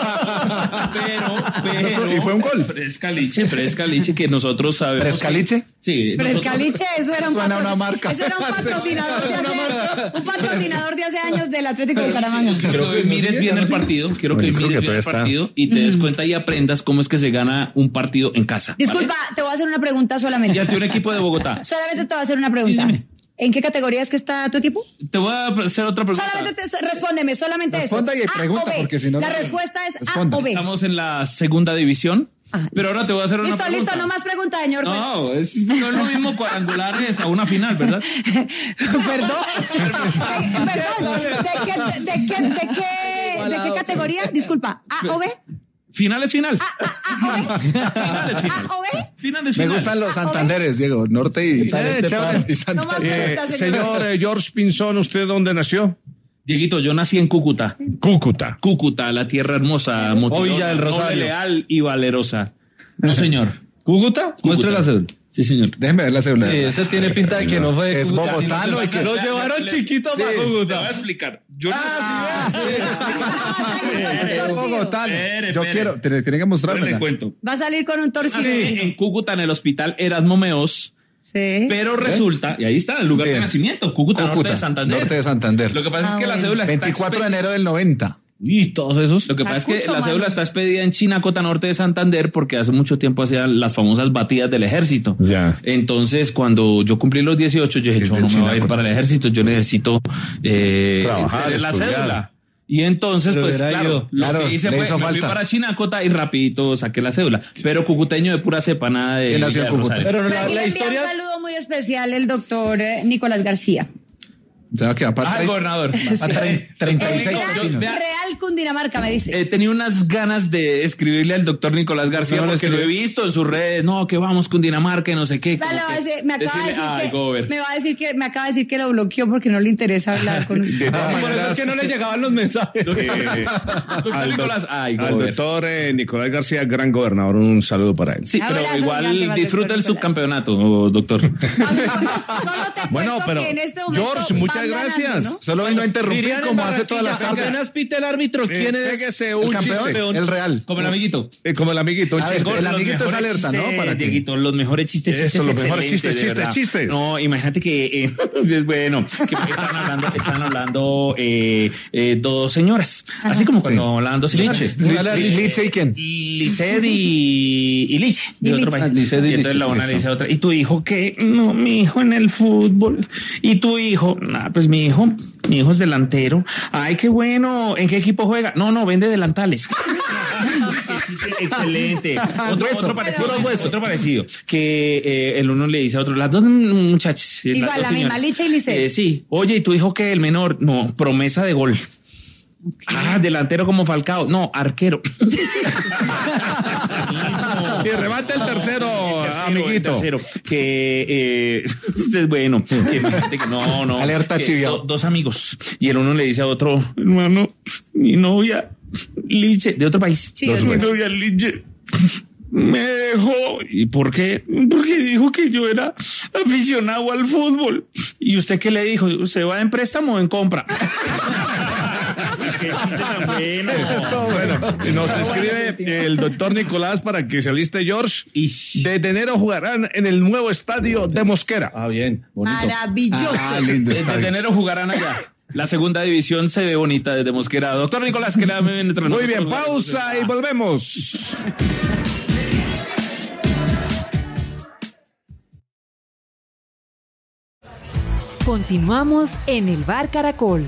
pero, pero... Y fue un gol. Frescaliche, Frescaliche, que nosotros sabemos... ¿Frescaliche? Sí. Pero nosotros- Escaliche, eso era un, Suena patroci- una marca. Eso era un patrocinador de hace, un patrocinador de hace años del Atlético de Quiero Bucaramanga. que hoy mires bien el partido, quiero que Yo creo mires que bien el todavía está. partido y te des cuenta y aprendas cómo es que se gana un partido en casa. ¿vale? Disculpa, te voy a hacer una pregunta solamente. Ya tiene un equipo de Bogotá. Solamente te voy a hacer una pregunta. Sí, dime. ¿En qué categoría es que está tu equipo? Te voy a hacer otra pregunta. Solamente te, respóndeme, solamente Responda eso. y pregunta, A o B. porque si no, La no- respuesta es Responda. A o B. Estamos en la segunda división, Ah, pero ahora te voy a hacer una Listo, pregunta. listo, no más pregunta, señor juez. No, es, no es lo mismo cuadrangulares a una final, ¿verdad? Perdón. Perdón. ¿De qué, de qué, de qué, de qué categoría? Disculpa. ¿A o B? Final es final. ¿A, a, a o B? Final es final. ¿A o B? Final es Me final. gustan los Ah, Santanderes, Diego. Norte y... Sale este chévere. pan. Y Santander. No más Eh, preguntas, señor. señor eh, George Pinzón, ¿usted dónde nació? Dieguito, yo nací en Cúcuta. Cúcuta. Cúcuta, la tierra hermosa, motivadora, Villa del noble, Rosario. leal y valerosa. No, señor. ¿Cúcuta? Muestre la cédula. Sí, señor. Déjenme ver la cédula. Sí, ese tiene pinta de que no fue de Es Cúcuta, bogotano sino y que que- lo llevaron chiquito para Te voy a Cúcuta. explicar. Yo Ah, Es bogotano. Espere, Yo espere. quiero, te tienen que mostrarme. le cuento. Va a salir con un torcido. Nací en Cúcuta, en el hospital Erasmo Meos, Sí. pero resulta, y ahí está el lugar Bien. de nacimiento, Cúcuta, norte Cúcuta, de Santander. norte de Santander. Lo que pasa Ah, es que la bueno. cédula está veinticuatro de expedida- enero del noventa. Y todos esos. Lo que pasa es que Escucho, la mano. cédula está expedida en Chinacota, norte de Santander, porque hace mucho tiempo hacían las famosas batidas del ejército. Ya. Entonces, cuando yo cumplí los dieciocho, yo dije, Es yo de no me voy a ir Chinacota. para el ejército, yo necesito eh, Trabajar, tener la estudiar. cédula. Y entonces, Pero pues hubiera claro, ido. lo Claro, que hice le fue, hizo me fui falta. para Chinacota y rapidito saqué la cédula. Pero cucuteño de pura cepa, nada de... ¿Quién nació en Villa del Cúcuta? Rosario. Pero Aquí la, le la envía historia... un saludo muy especial el doctor eh, Nicolás García. Se va a quedar para Ah, el gobernador. treinta y seis Real, yo- vea- Real Cundinamarca, me dice. He tenido unas ganas de escribirle al doctor Nicolás García No, no porque lo he escribe. visto en sus redes. No, que vamos con Dinamarca y no sé qué. como Dale, va a que decir- me acaba de decirle, decir "Ay, que gober". me va a decir que me acaba de decir que lo bloqueó porque no le interesa hablar con usted. De todas Por eso maneras, es que no le llegaban los mensajes. eh, Doctor al, Nicolás, doc- ay, al gober. doctor eh, Nicolás García, gran gobernador, un saludo para él. Sí, Abrazo pero gigante igual para el disfruta el doctor subcampeonato, oh, doctor. Solo te Bueno, cuento pero, que en este momento George, muchas van ganando, gracias. ¿no? Solo hoy no interrumpir Dirían en como hace todas las Barranquilla, tardes. apenas pite el árbitro, árbitro, ¿quién eh, es el un campeón? chiste. El Real. Como el amiguito. Eh, como el amiguito. Un A ver, chiste. el amiguito es alerta, ¿no? Para que... Dieguito, los mejores chistes, Eso, chistes, los mejores excelentes, chistes, de chistes, verdad. chistes. No, imagínate que eh, es bueno, que están hablando, están hablando eh, eh, dos señoras, así como cuando Sí. hablaban dos señoras. Liche. Li- li- Liche y quién? Lisset y, y Liche, de Y otro Liche. país. Lisset y Y entonces Liche, la una listo. le dice a otra, ¿y tu hijo qué? No, mi hijo en el fútbol. ¿Y tu hijo? Ah, pues mi hijo, mi hijo es delantero. Ay, qué bueno. ¿En qué equipo juega? No, no, vende delantales. Qué chiste excelente. Otro, Hueso, otro parecido, puro hueso. otro parecido. Que eh, el uno le dice a otro, las dos muchachas. eh, Igual, las dos la misma, señoras. Licha y Lisset. Eh, sí. Oye, ¿y tu hijo qué? El menor. No, promesa de gol. Ah, delantero como Falcao. No, arquero. Y remate el tercero, El tercero, amiguito. el tercero, que eh, este es bueno. Que imagínate que no, no. Alerta que chiviao. do- dos amigos. Y el uno le dice a otro, hermano, mi novia, Liche, de otro país. Sí, Los- otro mi país. novia, Liche, me dejó. ¿Y por qué? Porque dijo que yo era aficionado al fútbol. ¿Y usted qué le dijo? ¿Se va en préstamo o en compra? Qué chiste tan bueno. Bueno, y nos escribe el doctor Nicolás para que se aliste George. Desde enero jugarán en el nuevo estadio de Mosquera. Ah, bien. Bonito. Maravilloso. Ah, lindo Desde estadio. enero jugarán allá. La segunda división se ve bonita desde Mosquera. Doctor Nicolás, que le da muy bien entre Muy nosotros. bien, pausa y volvemos. Continuamos en el Bar Caracol.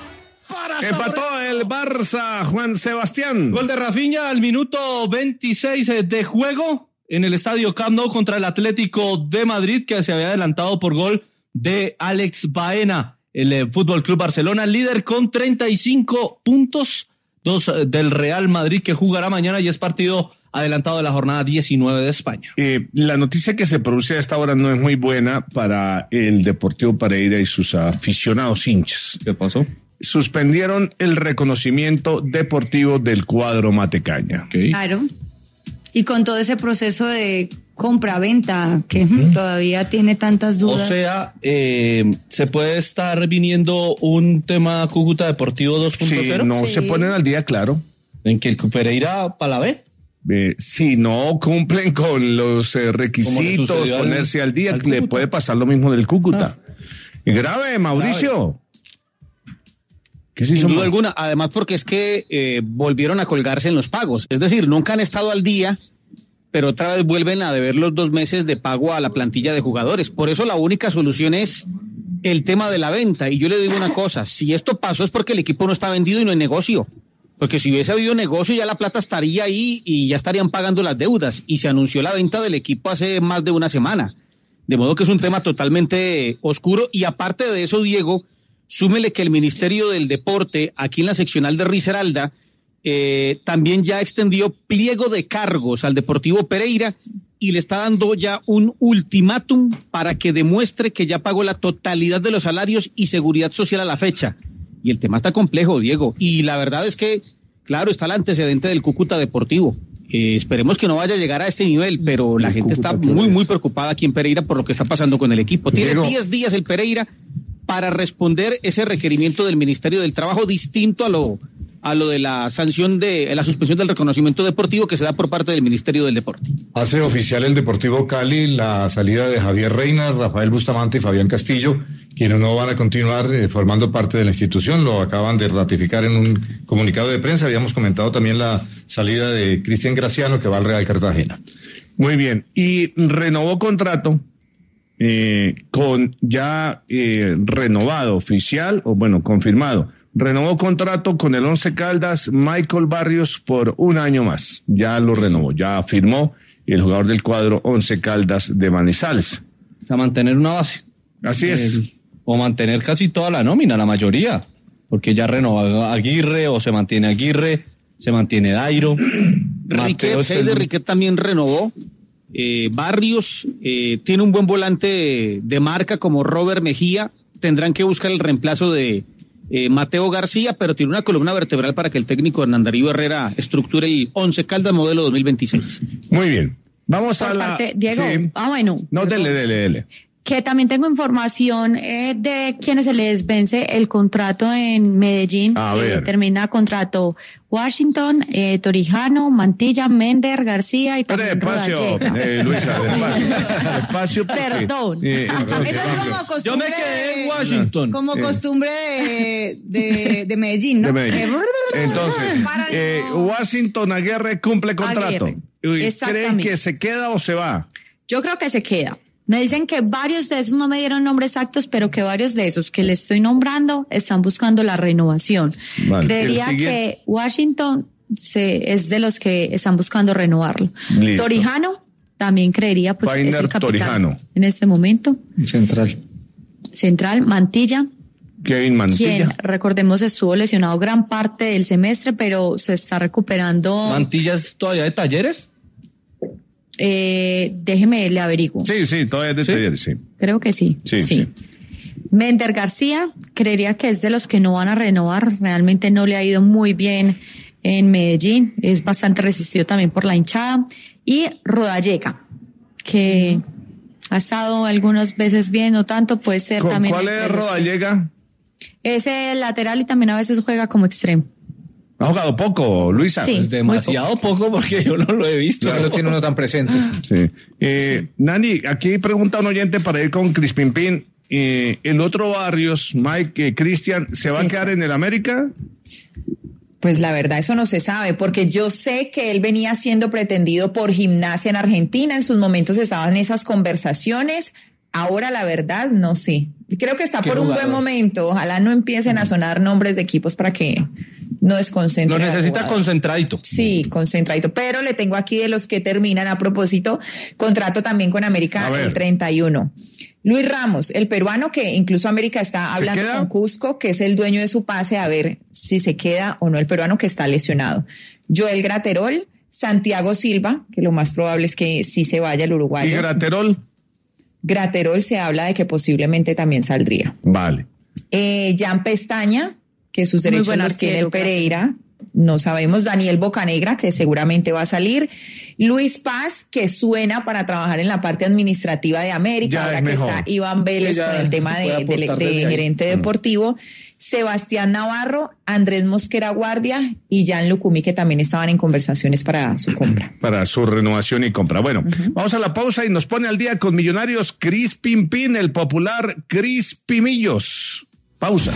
Empató el Barça, Juan Sebastián. Gol de Rafinha al minuto veintiséis de juego en el estadio Camp Nou contra el Atlético de Madrid, que se había adelantado por gol de Alex Baena. El eh, Fútbol Club Barcelona, líder con treinta y cinco puntos, dos eh, del Real Madrid, que jugará mañana y es partido adelantado de la jornada diecinueve de España. Eh, la noticia que se produce a esta hora no es muy buena para el Deportivo Pereira y sus aficionados hinchas. ¿Qué pasó? Suspendieron el reconocimiento deportivo del cuadro Matecaña. Okay. Claro. Y con todo ese proceso de compra-venta que mm, todavía tiene tantas O dudas. sea, eh, ¿se puede estar viniendo un tema Cúcuta Deportivo dos punto cero? Si no Sí. se ponen al día, claro. ¿En que el Pereira para la B? Eh, si no cumplen con los eh, Como le requisitos, sucedió al- ponerse al día, al le Cúcuta. puede pasar lo mismo del Cúcuta. Y grave, Mauricio. ¿Qué se Sin hizo duda mal? alguna, además porque es que eh, volvieron a colgarse en los pagos. Es decir, nunca han estado al día, pero otra vez vuelven a deber los dos meses de pago a la plantilla de jugadores. Por eso la única solución es el tema de la venta. Y yo le digo una cosa, si esto pasó es porque el equipo no está vendido y no hay negocio. Porque si hubiese habido negocio ya la plata estaría ahí y ya estarían pagando las deudas. Y se anunció la venta del equipo hace más de una semana. De modo que es un tema totalmente oscuro. Y aparte de eso, Diego, súmele que el Ministerio del Deporte, aquí en la seccional de Risaralda, eh, también ya extendió pliego de cargos al Deportivo Pereira y le está dando ya un ultimátum para que demuestre que ya pagó la totalidad de los salarios y seguridad social a la fecha. Y el tema está complejo, Diego. Y la verdad es que, claro, está el antecedente del Cúcuta Deportivo. Eh, esperemos que no vaya a llegar a este nivel, pero la gente está muy, muy preocupada aquí en Pereira por lo que está pasando con el equipo. Tiene Diego. diez días el Pereira para responder ese requerimiento del Ministerio del Trabajo distinto a lo a lo de la sanción de la suspensión del reconocimiento deportivo que se da por parte del Ministerio del Deporte. Hace oficial el Deportivo Cali la salida de Javier Reina, Rafael Bustamante y Fabián Castillo, quienes no van a continuar eh, formando parte de la institución. Lo acaban de ratificar en un comunicado de prensa. Habíamos comentado también la salida de Cristian Graciano, que va al Real Cartagena. Muy bien. Y renovó contrato eh, con ya eh, renovado, oficial, o bueno, confirmado. Renovó contrato con el Once Caldas, Michael Barrios, por un año más. Ya lo renovó, ya firmó el jugador del cuadro Once Caldas de Manizales. O sea, mantener una base. Así es. Eh, o mantener casi toda la nómina, la mayoría. Porque ya renovó Aguirre, o se mantiene Aguirre, se mantiene Dairo. Riquet, Heider Riquet también renovó. Eh, Barrios eh, tiene un buen volante de marca como Robert Mejía. Tendrán que buscar el reemplazo de eh, Mateo García, pero tiene una columna vertebral para que el técnico Hernán Darío Herrera estructure el Once Caldas modelo dos mil veintiséis. Muy bien. Vamos Por a la... parte- Diego, Sí. ah, bueno. No, dele, dele, dele. que también tengo información eh, de quienes se les vence el contrato en Medellín. A eh, ver. Termina contrato Washington, eh, Torijano, Mantilla, Mender, García y también Despacio, Rodallega. eh, Luisa, despacio. Despacio porque, Perdón. eh, Eso es como costumbre. Yo me quedé en Washington. Como Eh. costumbre de, de, de Medellín, ¿no? de Medellín. Eh, Entonces, para- eh, Washington Aguirre cumple contrato. Aguirre. Uy, ¿Creen Exactamente. que se queda o se va? Yo creo que se queda. Me dicen que varios de esos, no me dieron nombres exactos, pero que varios de esos que le estoy nombrando están buscando la renovación. Vale. Creería El siguiente. que Washington se, es de los que están buscando renovarlo. Listo. Torijano también creería, pues es Painer el capitán Torijano. en este momento. Central. Central, Mantilla, Kevin Mantilla. quien recordemos estuvo lesionado gran parte del semestre, pero se está recuperando. ¿Mantillas todavía de Talleres? Eh, déjeme, le averiguo. Sí, sí, todavía es de ¿Sí? Talleres, sí. Creo que sí. Sí, sí. Mender García, creería que es de los que no van a renovar. Realmente no le ha ido muy bien en Medellín. Es bastante resistido también por la hinchada. Y Rodallega, que ha estado algunas veces bien, no tanto, puede ser ¿Cu- también. ¿Cuál entre es los- Rodallega? Es el lateral y también a veces juega como extremo. Ha jugado poco, Luisa. Sí. Pues demasiado poco porque yo no lo he visto. No lo tiene uno tan presente. Sí. Eh, Nani, aquí pregunta un oyente para ir con Crispimpín. Eh, el otro Barrios, Mike, eh, Cristian, ¿se va a quedar en el América? Pues la verdad, eso no se sabe, porque yo sé que él venía siendo pretendido por Gimnasia en Argentina, en sus momentos estaban esas conversaciones, ahora la verdad no sé. Creo que está Qué por un jugador. buen momento, ojalá no empiecen a sonar nombres de equipos para que no desconcentren. Lo al necesita jugador. concentradito. Sí, concentradito, pero le tengo aquí de los que terminan a propósito, contrato también con América A ver. el treinta y uno. Luis Ramos, el peruano que incluso América está ¿Se hablando queda? con Cusco, que es el dueño de su pase, a ver si se queda o no el peruano que está lesionado. Joel Graterol, Santiago Silva, que lo más probable es que sí se vaya el ¿Y uruguayo. Graterol? Graterol se habla de que posiblemente también saldría. Vale. Eh, Jan Pestaña, que sus Muy derechos buen los tiene el arquero, Pereira. No sabemos. Daniel Bocanegra, que seguramente va a salir. Luis Paz, que suena para trabajar en la parte administrativa de América, Ya ahora es que mejor. está Iván Vélez Sí, ya con el tema puede de, de- aportar de desde ahí. gerente deportivo. Sebastián Navarro, Andrés Mosquera Guardia y Jan Lucumi, que también estaban en conversaciones para su compra. Para su renovación y compra. Bueno, vamos a la pausa y nos pone al día con Millonarios Cris Pimpín, el popular Cris Pimillos. Pausa.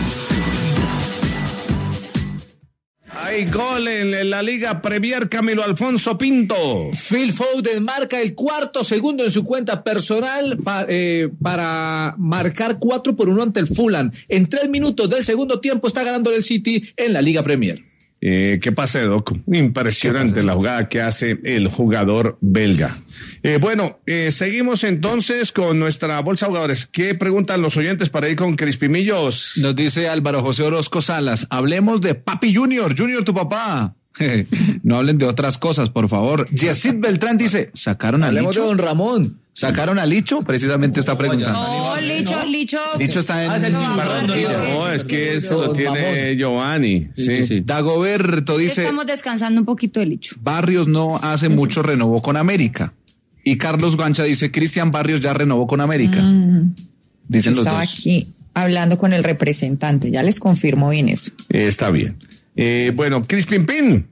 Hay gol en la Liga Premier, Camilo Alfonso Pinto. Phil Foden marca el cuarto segundo en su cuenta personal pa- eh, para marcar cuatro por uno ante el Fulham. En tres minutos del segundo tiempo está ganando el City en la Liga Premier. Eh, ¿Qué pasa, Doc? Impresionante la jugada que hace el jugador belga. Eh, bueno, eh, seguimos entonces con nuestra bolsa de jugadores. ¿Qué preguntan los oyentes para ir con Crispimillos? Nos dice Álvaro José Orozco Salas, hablemos de Papi Junior, Junior tu papá. No hablen de otras cosas, por favor. Yesid Beltrán dice, ¿sacaron a Hablemos de Licho? Don Ramón. ¿Sacaron a Licho? Precisamente está preguntando. No, Licho, Licho. Licho está en Ah, es el Barranquilla. No, es que eso lo tiene Giovanni. Sí. Dagoberto dice, Estamos descansando un poquito de Licho. Barrios no hace mucho renovó con América. Y Carlos Gancha dice, Cristian Barrios ya renovó con América. Dicen Yo los estaba dos. aquí hablando con el representante, ya les confirmo bien eso. Eh, está bien. Eh, bueno, Cris Pimpín.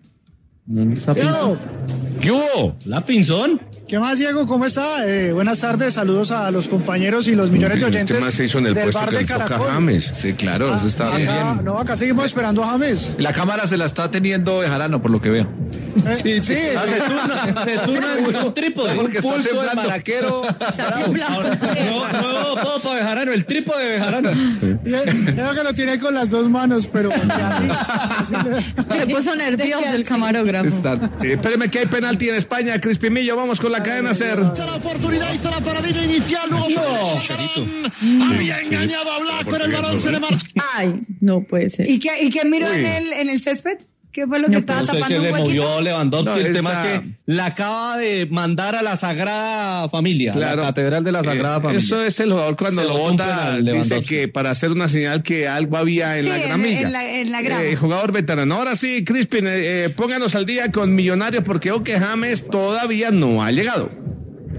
¿Qué hubo? ¿La Pinzón? ¿Qué más, Diego? ¿Cómo está? Eh, buenas tardes, saludos a los compañeros y los millones de Este oyentes más se hizo en el del puesto bar que de le toca a Caracol. James. Sí, claro, eso está bien. Acá, no, acá seguimos esperando a James. La cámara se la está teniendo Bejarano, por lo que veo. Eh, sí, sí. Ah, se turna, se turna en un trípode. Porque está Pulso de temblando. maraquero. Ahora, nuevo, nuevo apodo para Bejarano, el trípode de Bejarano. Creo que lo tiene con las dos manos, pero así, así le- Se puso nervioso el camarógrafo. Está. Eh, espéreme que hay penalti en España, Crispimillo. Vamos con la cadena Ser. La oportunidad hizo la paradilla inicial, luego No. había engañado a Black, pero el balón se le marcha. Ay, no puede ser. ¿Y qué, y qué miró Uy. en el, en el césped? ¿Qué fue lo que No, estaba No sé tapando qué un le huequito? movió Lewandowski. No, el tema esa- es que la acaba de mandar a la Sagrada Familia, Claro. la Catedral de la Sagrada Eh, Familia. Eso es el jugador cuando Se lo botó un bota, penal, dice Lewandowski. que para hacer una señal que algo había en Sí, la en- gramilla. en la- en la grama. Eh, jugador veterano. Ahora sí, Crispin, eh, eh, pónganos al día con Millonarios porque creo que James todavía no ha llegado.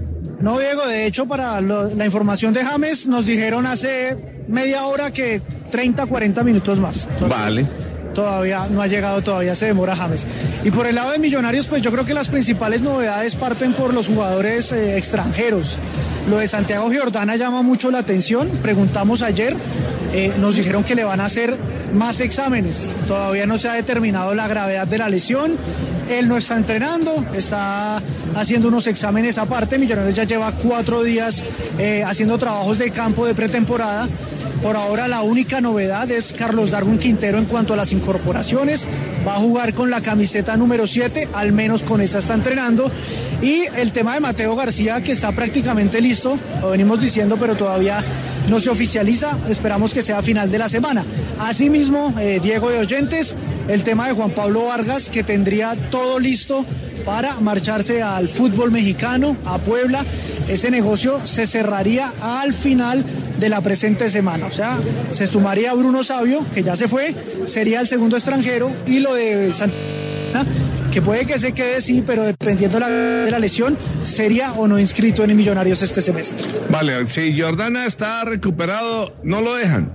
No, Diego, de hecho, para lo, la información de James, nos dijeron hace media hora que treinta, cuarenta minutos más. Entonces, vale. Todavía no ha llegado, todavía se demora James. Y por el lado de Millonarios, pues yo creo que las principales novedades parten por los jugadores eh, extranjeros. Lo de Santiago Giordana llama mucho la atención. Preguntamos ayer, eh, nos dijeron que le van a hacer más exámenes. Todavía no se ha determinado la gravedad de la lesión. Él no está entrenando, está haciendo unos exámenes aparte. Millonarios ya lleva cuatro días eh, haciendo trabajos de campo de pretemporada. Por ahora la única novedad es Carlos Darwin Quintero en cuanto a las incorporaciones. Va a jugar con la camiseta número siete, al menos con esa está entrenando. Y el tema de Mateo García, que está prácticamente listo, lo venimos diciendo, pero todavía no se oficializa. Esperamos que sea a final de la semana. Asimismo, eh, Diego de Oyentes, el tema de Juan Pablo Vargas, que tendría todo listo para marcharse al fútbol mexicano, a Puebla. Ese negocio se cerraría al final de la presente semana. O sea, se sumaría Bruno Sabio, que ya se fue, sería el segundo extranjero, y lo de Santana, que puede que se quede, sí, pero dependiendo de la, de la lesión, sería o no inscrito en Millonarios este semestre. Vale, si Giordana está recuperado, ¿no lo dejan?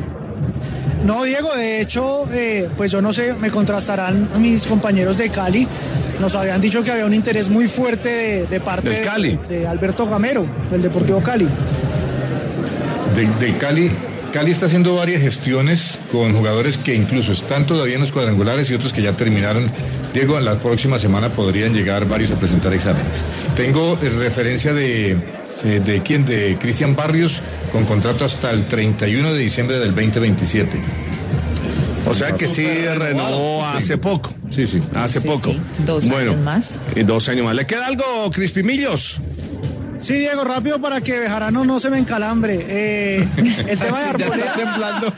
No, Diego, de hecho, eh, pues yo no sé, me contrastarán mis compañeros de Cali. Nos habían dicho que había un interés muy fuerte de, de parte ¿Del Cali? De, de Alberto Gamero, del Deportivo Cali. De, de Cali, Cali está haciendo varias gestiones con jugadores que incluso están todavía en los cuadrangulares y otros que ya terminaron. Diego, la próxima semana podrían llegar varios a presentar exámenes. Tengo eh, referencia de, eh, de quién, de Cristian Barrios, con contrato hasta el treinta y uno de diciembre del veinte veintisiete. O sea que sí renovó hace sí. poco. Sí, sí. Hace Sí, poco. sí, dos bueno, años más. Y dos años más. ¿Le queda algo, Crispimillos? Sí, Diego, rápido para que Bejarano no se me encalambre. Eh, el tema de Arboleda. Ya está temblando.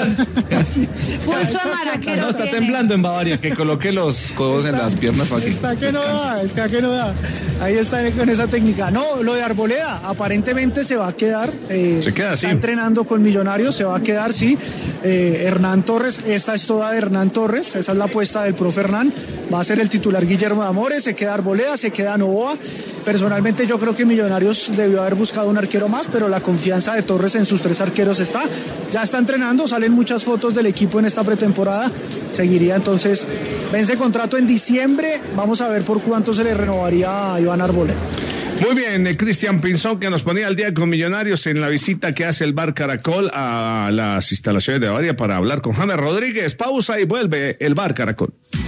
Pulso maraquero No, está tiene. temblando en Bavaria. Que coloque los codos en las piernas para que Está que no descanse. da, está que no da. Ahí está con esa técnica. No, lo de Arboleda, aparentemente se va a quedar. Eh, Se queda, está sí. entrenando con Millonarios, se va a quedar, sí. Eh, Hernán Torres, esta es toda de Hernán Torres, esa es la apuesta del profe Hernán. Va a ser el titular Guillermo de Amores, se queda Arboleda, se queda Novoa. Personalmente yo creo que Millonarios debió haber buscado un arquero más, pero la confianza de Torres en sus tres arqueros está. Ya está entrenando, salen muchas fotos del equipo en esta pretemporada. Seguiría entonces, vence contrato en diciembre. Vamos a ver por cuánto se le renovaría a Iván Arboleda. Muy bien, eh, Cristian Pinzón, que nos ponía al día con Millonarios en la visita que hace el Bar Caracol a las instalaciones de Bavaria para hablar con James Rodríguez. Pausa y vuelve el Bar Caracol.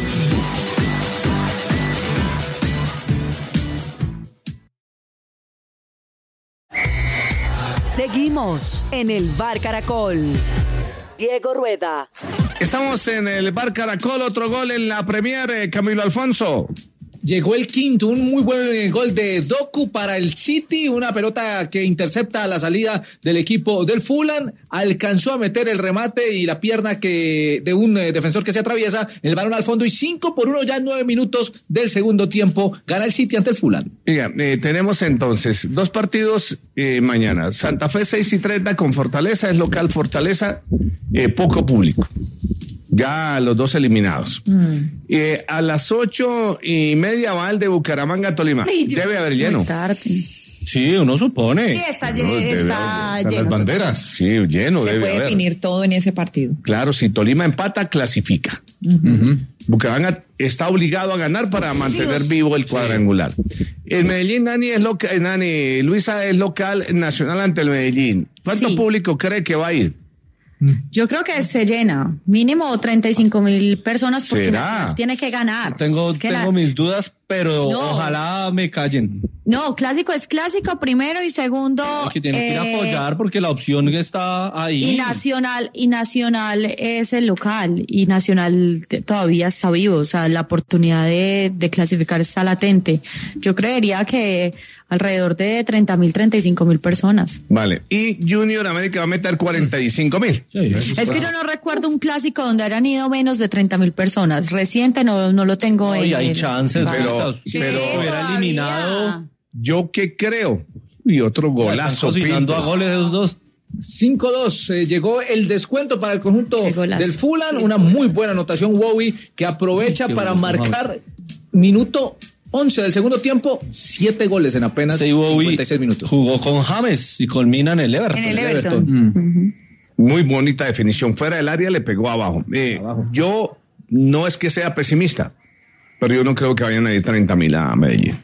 Seguimos en el Bar Caracol. Diego Rueda. Estamos en el Bar Caracol, otro gol en la Premier, eh, Camilo Alfonso. Llegó el quinto, un muy buen gol de Doku para el City, una pelota que intercepta a la salida del equipo del Fulham, alcanzó a meter el remate y la pierna que de un eh, defensor que se atraviesa, el balón al fondo y cinco por uno ya en nueve minutos del segundo tiempo, gana el City ante el Fulham. Mira, eh, tenemos entonces dos partidos eh, mañana. Santa Fe seis y treinta con Fortaleza, es local Fortaleza, eh, poco público. Ya los dos eliminados. Mm. Eh, a las ocho y media va el de Bucaramanga Tolima. Ay, debe haber lleno. Sí, uno supone. Sí, está, No, lleno, debe está haber, lleno. las banderas. Sí, lleno. Se debe puede haber. definir todo en ese partido. Claro, si Tolima empata, clasifica. Uh-huh. Uh-huh. Bucaramanga está obligado a ganar para mantener Dios. vivo el cuadrangular. El Medellín, Nani, es local, Nani, Luisa es local nacional ante el Medellín. ¿Cuánto Sí. público cree que va a ir? Yo creo que se llena, mínimo treinta y cinco mil personas porque ¿Será? Nacional tiene que ganar. Tengo, Es que tengo la- mis dudas, pero No. ojalá me callen. No, clásico es clásico primero y segundo. Que tienen que ir a eh, apoyar porque la opción está ahí. Y Nacional, y Nacional es el local, y Nacional te- todavía está vivo, o sea, la oportunidad de, de clasificar está latente. Yo creería que alrededor de treinta mil, treinta y cinco mil personas. Vale. Y Junior América va a meter cuarenta y cinco mil. Es que yo no recuerdo un clásico donde hayan ido menos de treinta mil personas. Reciente no, no lo tengo en. Oye, hay en- chances, Pero- Sí, pero hubiera todavía. eliminado. Yo qué creo. Y otro golazo. Cocinando Pinto. a goles de los dos. cinco dos, eh, llegó el descuento para el conjunto Qué golazo. del Fulham, una muy buena anotación Wowi que aprovecha Qué para golazo, marcar minuto once del segundo tiempo, siete goles en apenas cincuenta y seis minutos. Jugó con James y culmina en el Everton. En el Everton. Mm. Muy bonita definición. Fuera del área le pegó abajo. Eh, abajo. Yo no es que sea pesimista, pero yo no creo que vayan a ir treinta mil a Medellín.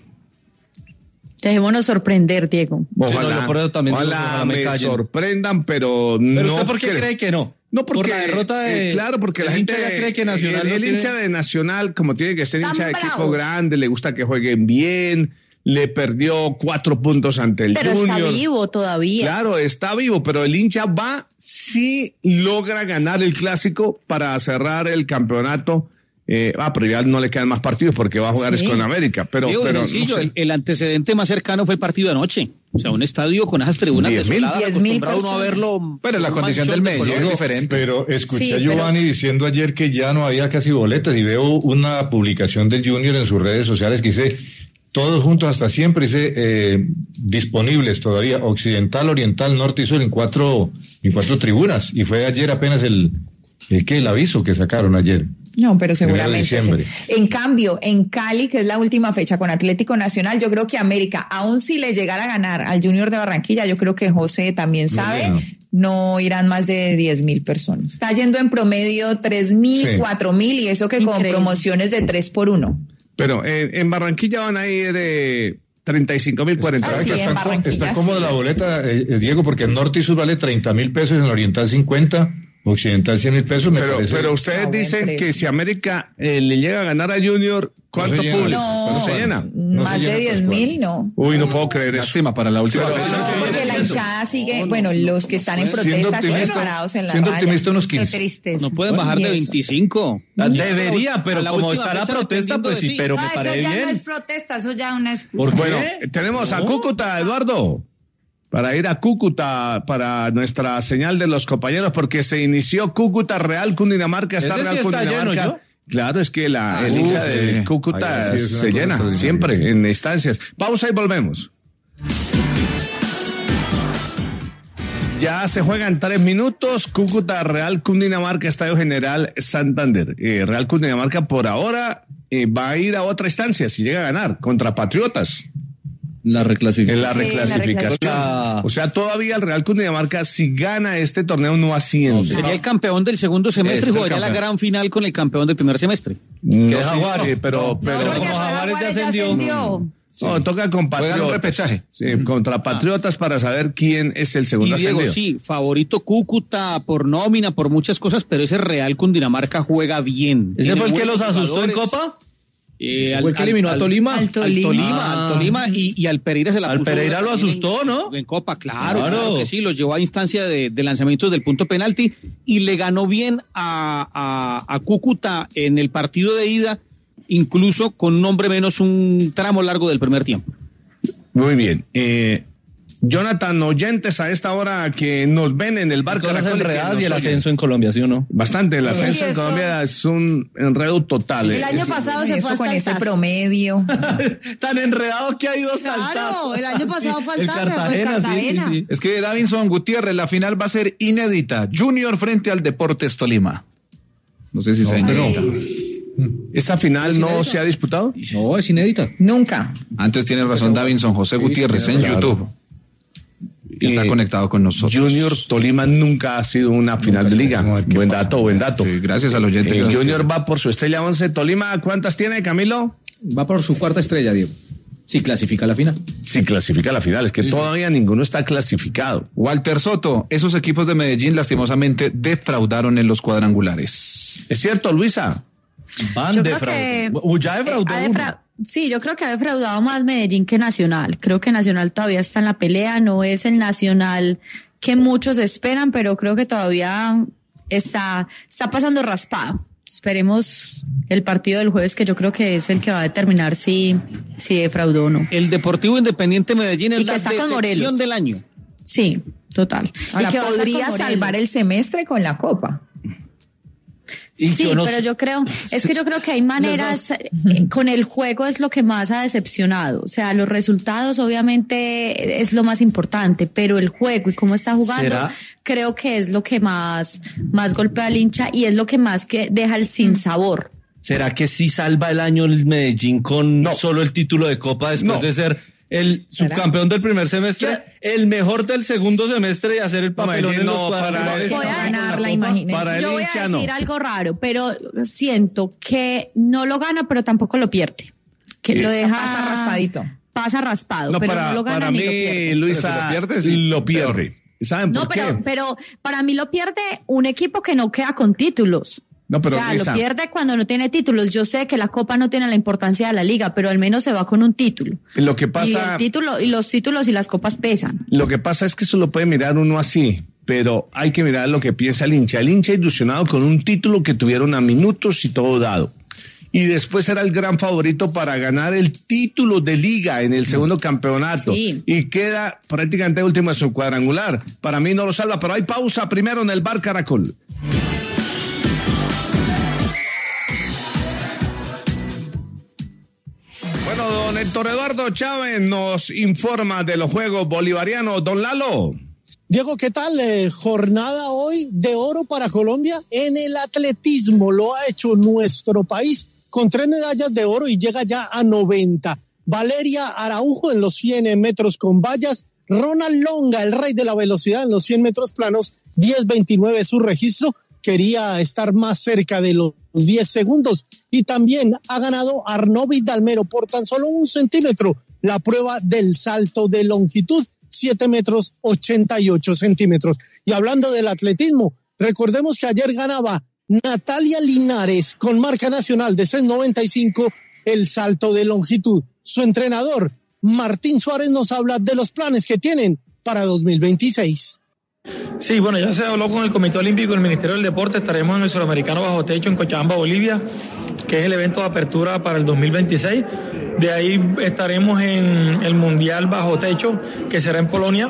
Dejémonos sorprender, Diego. Ojalá, sí, no, también ojalá ojalá me, me sorprendan, pero, pero no. ¿Usted por qué cree, cree que no? No, porque por la derrota de, eh, claro, porque la gente ya cree que Nacional el, el tiene... hincha de Nacional, como tiene que ser hincha de equipo grande, le gusta que jueguen bien, le perdió cuatro puntos ante el pero Junior. Pero está vivo todavía. Claro, está vivo, pero el hincha va si logra ganar el clásico para cerrar el campeonato. Eh, ah, pero ya no le quedan más partidos porque va a jugar sí. es con América. Pero, Digo, pero sencillo, no sé. el, el antecedente más cercano fue el partido de anoche. O sea, un estadio con esas tribunas desoladas, acostumbrado uno a verlo. Pero la condición del medio es diferente. Pero escuché sí, a Giovanni pero... diciendo ayer que ya no había casi boletas y veo una publicación del Junior en sus redes sociales que dice todos juntos hasta siempre, dice eh, disponibles todavía, occidental, oriental, norte y sur en cuatro, en cuatro tribunas. Y fue ayer apenas el, el, ¿qué? el aviso que sacaron ayer. No, pero seguramente. Sí. En cambio, en Cali, que es la última fecha con Atlético Nacional, yo creo que América, aun si le llegara a ganar al Junior de Barranquilla, yo creo que José también sabe, no, no irán más de diez mil personas. Está yendo en promedio tres mil, sí. cuatro mil y eso que Increíble. Con promociones de tres por uno. Pero en, en Barranquilla van a ir eh, treinta y cinco mil, cuarenta mil. Ah, sí, está, está, está cómoda sí. la boleta, eh, Diego, porque en norte y sur vale treinta mil pesos, en oriental cincuenta. Occidental cien mil pesos, me pero, parece. Pero ustedes dicen que si América eh, le llega a ganar a Junior, ¿cuánto no público? No, no se llena. No más se llena, de diez mil, no. Uy, no puedo creer eso. Lástima para la última pero, fecha. No, porque la hinchada sigue, no, bueno, los que están en protesta siguen parados en la siendo valla. Optimista unos quince. No pueden bajar de veinticinco. Debería, pero como está la protesta, pues sí, pero me parece bien. Eso ya no es protesta, eso ya una es... Bueno, tenemos a Cúcuta, Eduardo. Para ir a Cúcuta, para nuestra señal de los compañeros, porque se inició Cúcuta Real Cundinamarca, está Real sí Cundinamarca. Está lleno, claro, es que la ah, el hincha sí. de Cúcuta Ay, sí, se llena siempre en instancias. Pausa y volvemos. Ya se juegan tres minutos. Cúcuta Real Cundinamarca, Estadio General Santander. Eh, Real Cundinamarca por ahora eh, va a ir a otra instancia si llega a ganar contra Patriotas. La reclasificación. En la reclasificación. Sí, la reclasificación. O sea, todavía el Real Cundinamarca, si gana este torneo, no asciende. No, sería el campeón del segundo semestre y jugaría la gran final con el campeón del primer semestre. No, que es Jaguares, pero, pero, no, pero como Jaguares ya ascendió. ascendió. Sí. No, toca con Patriotas. Un repechaje. Sí, mm. contra Patriotas para saber quién es el segundo y Diego, ascendido. Sí, favorito Cúcuta por nómina, por muchas cosas, pero ese Real Cundinamarca juega bien. ¿Ese fue el que los asustó en Copa? Eh, fue el que eliminó al, a Tolima. Al Tolima, al Tolima, ah. al Tolima y, y al Pereira se la al puso. Al Pereira lo asustó, en, ¿no? En Copa, claro, claro, claro que sí, lo llevó a instancia de, de lanzamientos del punto penalti y le ganó bien a, a, a Cúcuta en el partido de ida, incluso con un hombre menos un tramo largo del primer tiempo. Muy bien. Eh, Jonathan, oyentes a esta hora que nos ven en el bar Cosas enredadas y el ascenso en Colombia, ¿sí o no? Bastante, el ascenso sí, en Colombia es un enredo total. Sí, el año pasado se fue con hasta ese promedio. Tan enredado que ha ido hasta el Claro, el año pasado sí, fue el Cartagena, fue Cartagena. Sí, sí, sí. Es que Davinson Gutiérrez, la final va a ser inédita. Junior frente al Deportes Tolima. No sé si no, se inédita. ¿Esa final no se ha disputado? No, es inédita. Nunca. Antes tiene razón Davinson José sí, Gutiérrez en claro. YouTube. Está eh, conectado con nosotros. Junior Tolima nunca ha sido una final de liga. Buen dato, buen dato. Sí, gracias al oyente. Eh, Junior va por su estrella once. Tolima, ¿cuántas tiene, Camilo? Va por su cuarta estrella, Diego. Si clasifica a la final. Si clasifica a la final. Es que sí. Todavía ninguno está clasificado. Walter Soto, esos equipos de Medellín lastimosamente defraudaron en los cuadrangulares. ¿Es cierto, Luisa? Van defraudando. ¿Ya defraudó eh, defra Sí, yo creo que ha defraudado más Medellín que Nacional. Creo que Nacional todavía está en la pelea, no es el Nacional que muchos esperan, pero creo que todavía está, está pasando raspado. Esperemos el partido del jueves, que yo creo que es el que va a determinar si, si defraudó o no. El Deportivo Independiente Medellín es la decepción del año. Sí, total. Ahora, y que podría salvar el semestre con la Copa. Y sí, yo no, pero yo creo, es que yo creo que hay maneras, eh, con el juego es lo que más ha decepcionado. O sea, los resultados obviamente es lo más importante, pero el juego y cómo está jugando, ¿será? Creo que es lo que más, más golpea al hincha y es lo que más que deja el sinsabor. ¿será que sí salva el año el Medellín con no. solo el título de Copa después no. de ser el subcampeón del primer semestre, ¿Qué? el mejor del segundo semestre y hacer el papelón en no, los para voy a ganarla, imagínense. Yo voy a decir no. algo raro, pero siento que no lo gana, pero tampoco lo pierde. Que sí. lo deja pasa raspadito. Pasa raspado, no, pero para, no lo gana para ni mí, lo pierde. Luisa, lo pierde, sí. lo pierde. ¿Saben por no, pero, qué? pero para mí lo pierde un equipo que no queda con títulos. No, pero o sea, Luisa, lo pierde cuando no tiene títulos. Yo sé que la Copa no tiene la importancia de la Liga, pero al menos se va con un título. Lo que pasa... Y el título, y los títulos y las copas pesan. Lo que pasa es que eso lo puede mirar uno así, pero hay que mirar lo que piensa el hincha. El hincha ilusionado con un título que tuvieron a minutos y todo dado. Y después era el gran favorito para ganar el título de Liga en el segundo campeonato. Sí. Y queda prácticamente último en su cuadrangular. Para mí no lo salva, pero hay pausa primero en el Bar Caracol. Bueno, don Héctor Eduardo Chávez nos informa de los Juegos Bolivarianos. Don Lalo. Diego, ¿qué tal? Eh, jornada hoy de oro para Colombia en el atletismo. Lo ha hecho nuestro país con tres medallas de oro y llega ya a noventa. Valeria Araujo en los cien metros con vallas. Ronald Longa, el rey de la velocidad en los cien metros planos, diez veintinueve su registro. Quería estar más cerca de los diez segundos. Y también ha ganado Arnaud Vidalmero por tan solo un centímetro la prueba del salto de longitud, siete metros ochenta y ocho centímetros. Y hablando del atletismo, recordemos que ayer ganaba Natalia Linares con marca nacional de seis noventa y cinco el salto de longitud. Su entrenador, Martín Suárez, nos habla de los planes que tienen para dos mil veintiséis. Sí, bueno, ya se habló con el Comité Olímpico y el Ministerio del Deporte. Estaremos en el Suramericano Bajo Techo en Cochabamba, Bolivia, que es el evento de apertura para el dos mil veintiséis. De ahí estaremos en el Mundial Bajo Techo, que será en Polonia,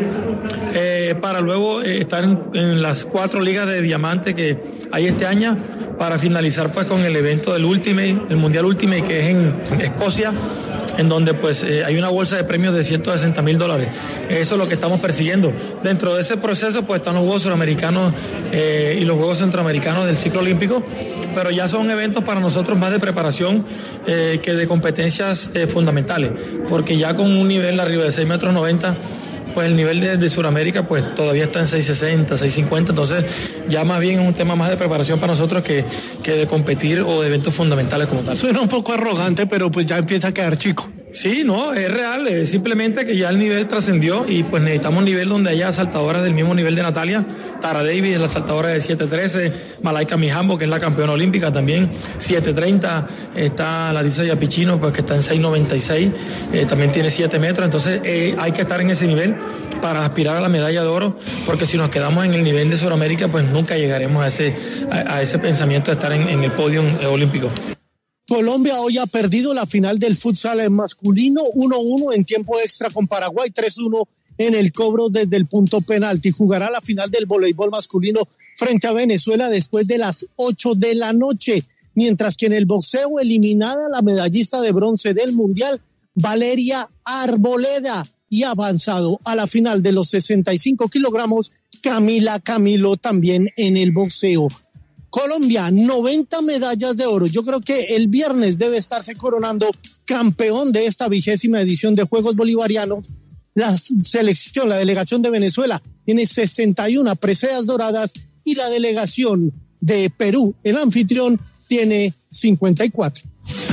eh, para luego eh, estar en, en las cuatro ligas de diamante que hay este año, para finalizar pues con el evento del Ultimate, el Mundial Ultimate, que es en Escocia, en donde pues eh, hay una bolsa de premios de ciento sesenta mil dólares. Eso es lo que estamos persiguiendo. Dentro de ese proceso pues están los Juegos Suramericanos eh, y los Juegos Centroamericanos del ciclo olímpico, pero ya son eventos para nosotros más de preparación eh, que de competencias eh, fundamentales, porque ya con un nivel arriba de seis metros noventa, pues el nivel de, de Sudamérica pues todavía está en seis sesenta, seis cincuenta, entonces ya más bien es un tema más de preparación para nosotros que, que de competir o de eventos fundamentales como tal. Suena un poco arrogante, pero pues ya empieza a quedar chico. Sí, no, es real, es simplemente que ya el nivel trascendió y pues necesitamos un nivel donde haya saltadoras del mismo nivel de Natalia. Tara Davis es la saltadora de siete trece, Malaika Mijambo, que es la campeona olímpica también, siete treinta, está Larissa Yapichino, pues que está en seis noventa y seis, eh, también tiene siete metros, entonces eh, hay que estar en ese nivel para aspirar a la medalla de oro, porque si nos quedamos en el nivel de Sudamérica, pues nunca llegaremos a ese, a, a ese pensamiento de estar en, en el podio olímpico. Colombia hoy ha perdido la final del futsal masculino, uno uno en tiempo extra con Paraguay, tres uno en el cobro desde el punto penalti. Jugará la final del voleibol masculino frente a Venezuela después de las ocho de la noche, mientras que en el boxeo eliminada la medallista de bronce del Mundial, Valeria Arboleda, y avanzado a la final de los sesenta y cinco kilogramos, Camila Camilo también en el boxeo. Colombia, noventa medallas de oro. Yo creo que el viernes debe estarse coronando campeón de esta vigésima edición de Juegos Bolivarianos. La selección, la delegación de Venezuela, tiene sesenta y una preseas doradas y la delegación de Perú, el anfitrión, tiene cincuenta y cuatro.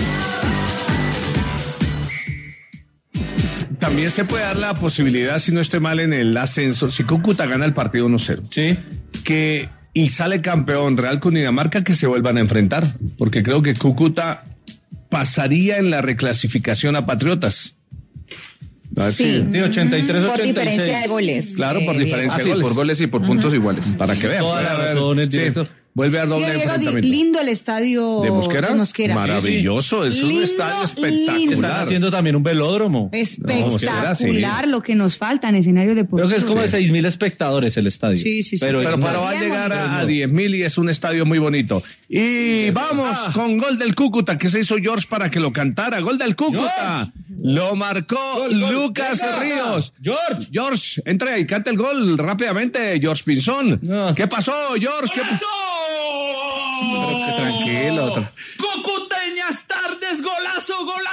También se puede dar la posibilidad, si no estoy mal en el ascenso, si Cúcuta gana el partido uno cero, ¿sí? que y sale campeón Real Cundinamarca, que se vuelvan a enfrentar, porque creo que Cúcuta pasaría en la reclasificación a Patriotas. Sí, sí, ochenta y tres, por ochenta y seis. diferencia de goles. Claro, por eh, diferencia ah, de sí, goles. por goles y por puntos uh-huh. iguales. Para que vean. Toda la razón, el director. Sí. Vuelve a doble Diego, enfrentamiento. lindo el estadio ¿De Mosquera? de Mosquera. Maravilloso, es lindo, un estadio espectacular. lindo. Están haciendo también un velódromo. Espectacular, no, lo que nos falta en escenario deportivo. Creo que es como sí. de seis mil espectadores el estadio. Sí, sí, sí. Pero, pero, pero pero va a llegar a, a diez mil y es un estadio muy bonito. Y vamos ah. con gol del Cúcuta, que se hizo George para que lo cantara. Gol del Cúcuta. George. Lo marcó gol, gol. Lucas Venga. Ríos. George. George, entra y canta el gol rápidamente. George Pinzón. No. ¿Qué pasó, George? ¿Qué pasó? Pero que tranquilo. Tra-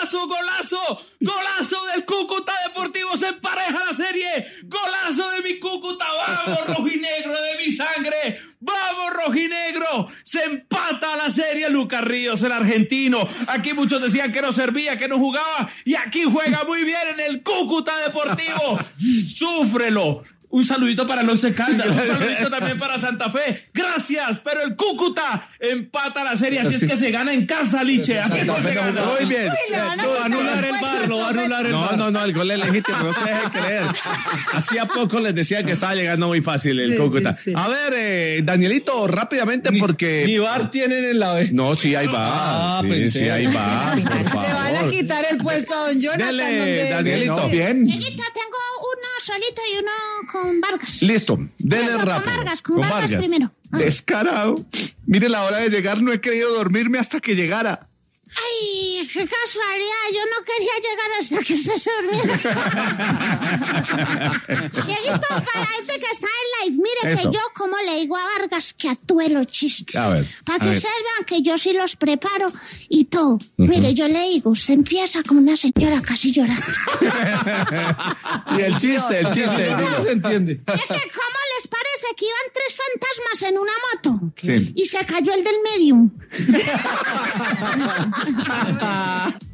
golazo, golazo, golazo del Cúcuta Deportivo, se empareja la serie, golazo de mi Cúcuta, vamos rojinegro de mi sangre, vamos rojinegro, se empata la serie. Lucas Ríos, el argentino, aquí muchos decían que no servía, que no jugaba, y aquí juega muy bien en el Cúcuta Deportivo, súfrelo. Un saludito para el Once Caldas, un saludito también para Santa Fe. Gracias, pero el Cúcuta empata la serie, así es que se gana en casa, Liche. Así es que se gana. Muy bien. Lo va a anular el bar, lo va a anular el No, bar. no, no, el gol es legítimo, no se dejen creer. Hacía poco les decía que estaba llegando muy fácil el Sí, Cúcuta. sí, sí. A ver, eh, Danielito, rápidamente, porque... Ni bar tienen en la B. No, sí, ahí va. Ah, sí, pensé. sí, ahí va, por Se van a favor. quitar el puesto a don Jonathan. Dele, donde- Danielito. Sí. Bien. Dieguito, tengo uno solito y uno con Vargas. Listo, dele Eso, con rápido. Vargas, con Vargas primero. Ah. Descarado. Mire la hora de llegar, no he querido dormirme hasta que llegara. Ay, qué casualidad, yo no quería llegar hasta que usted se durmiera. Dieguito, para este que está en live, mire Eso. que yo como le digo a Vargas que actúe los chistes. A ver, Para a que ver. ustedes vean que yo sí los preparo y todo. Mire, yo le digo, usted empieza como una señora casi llorando. Y el chiste, el chiste. No se entiende. Es que, ¿cómo les parece que iban tres fantasmas en una moto? Sí. Y se cayó el del medium.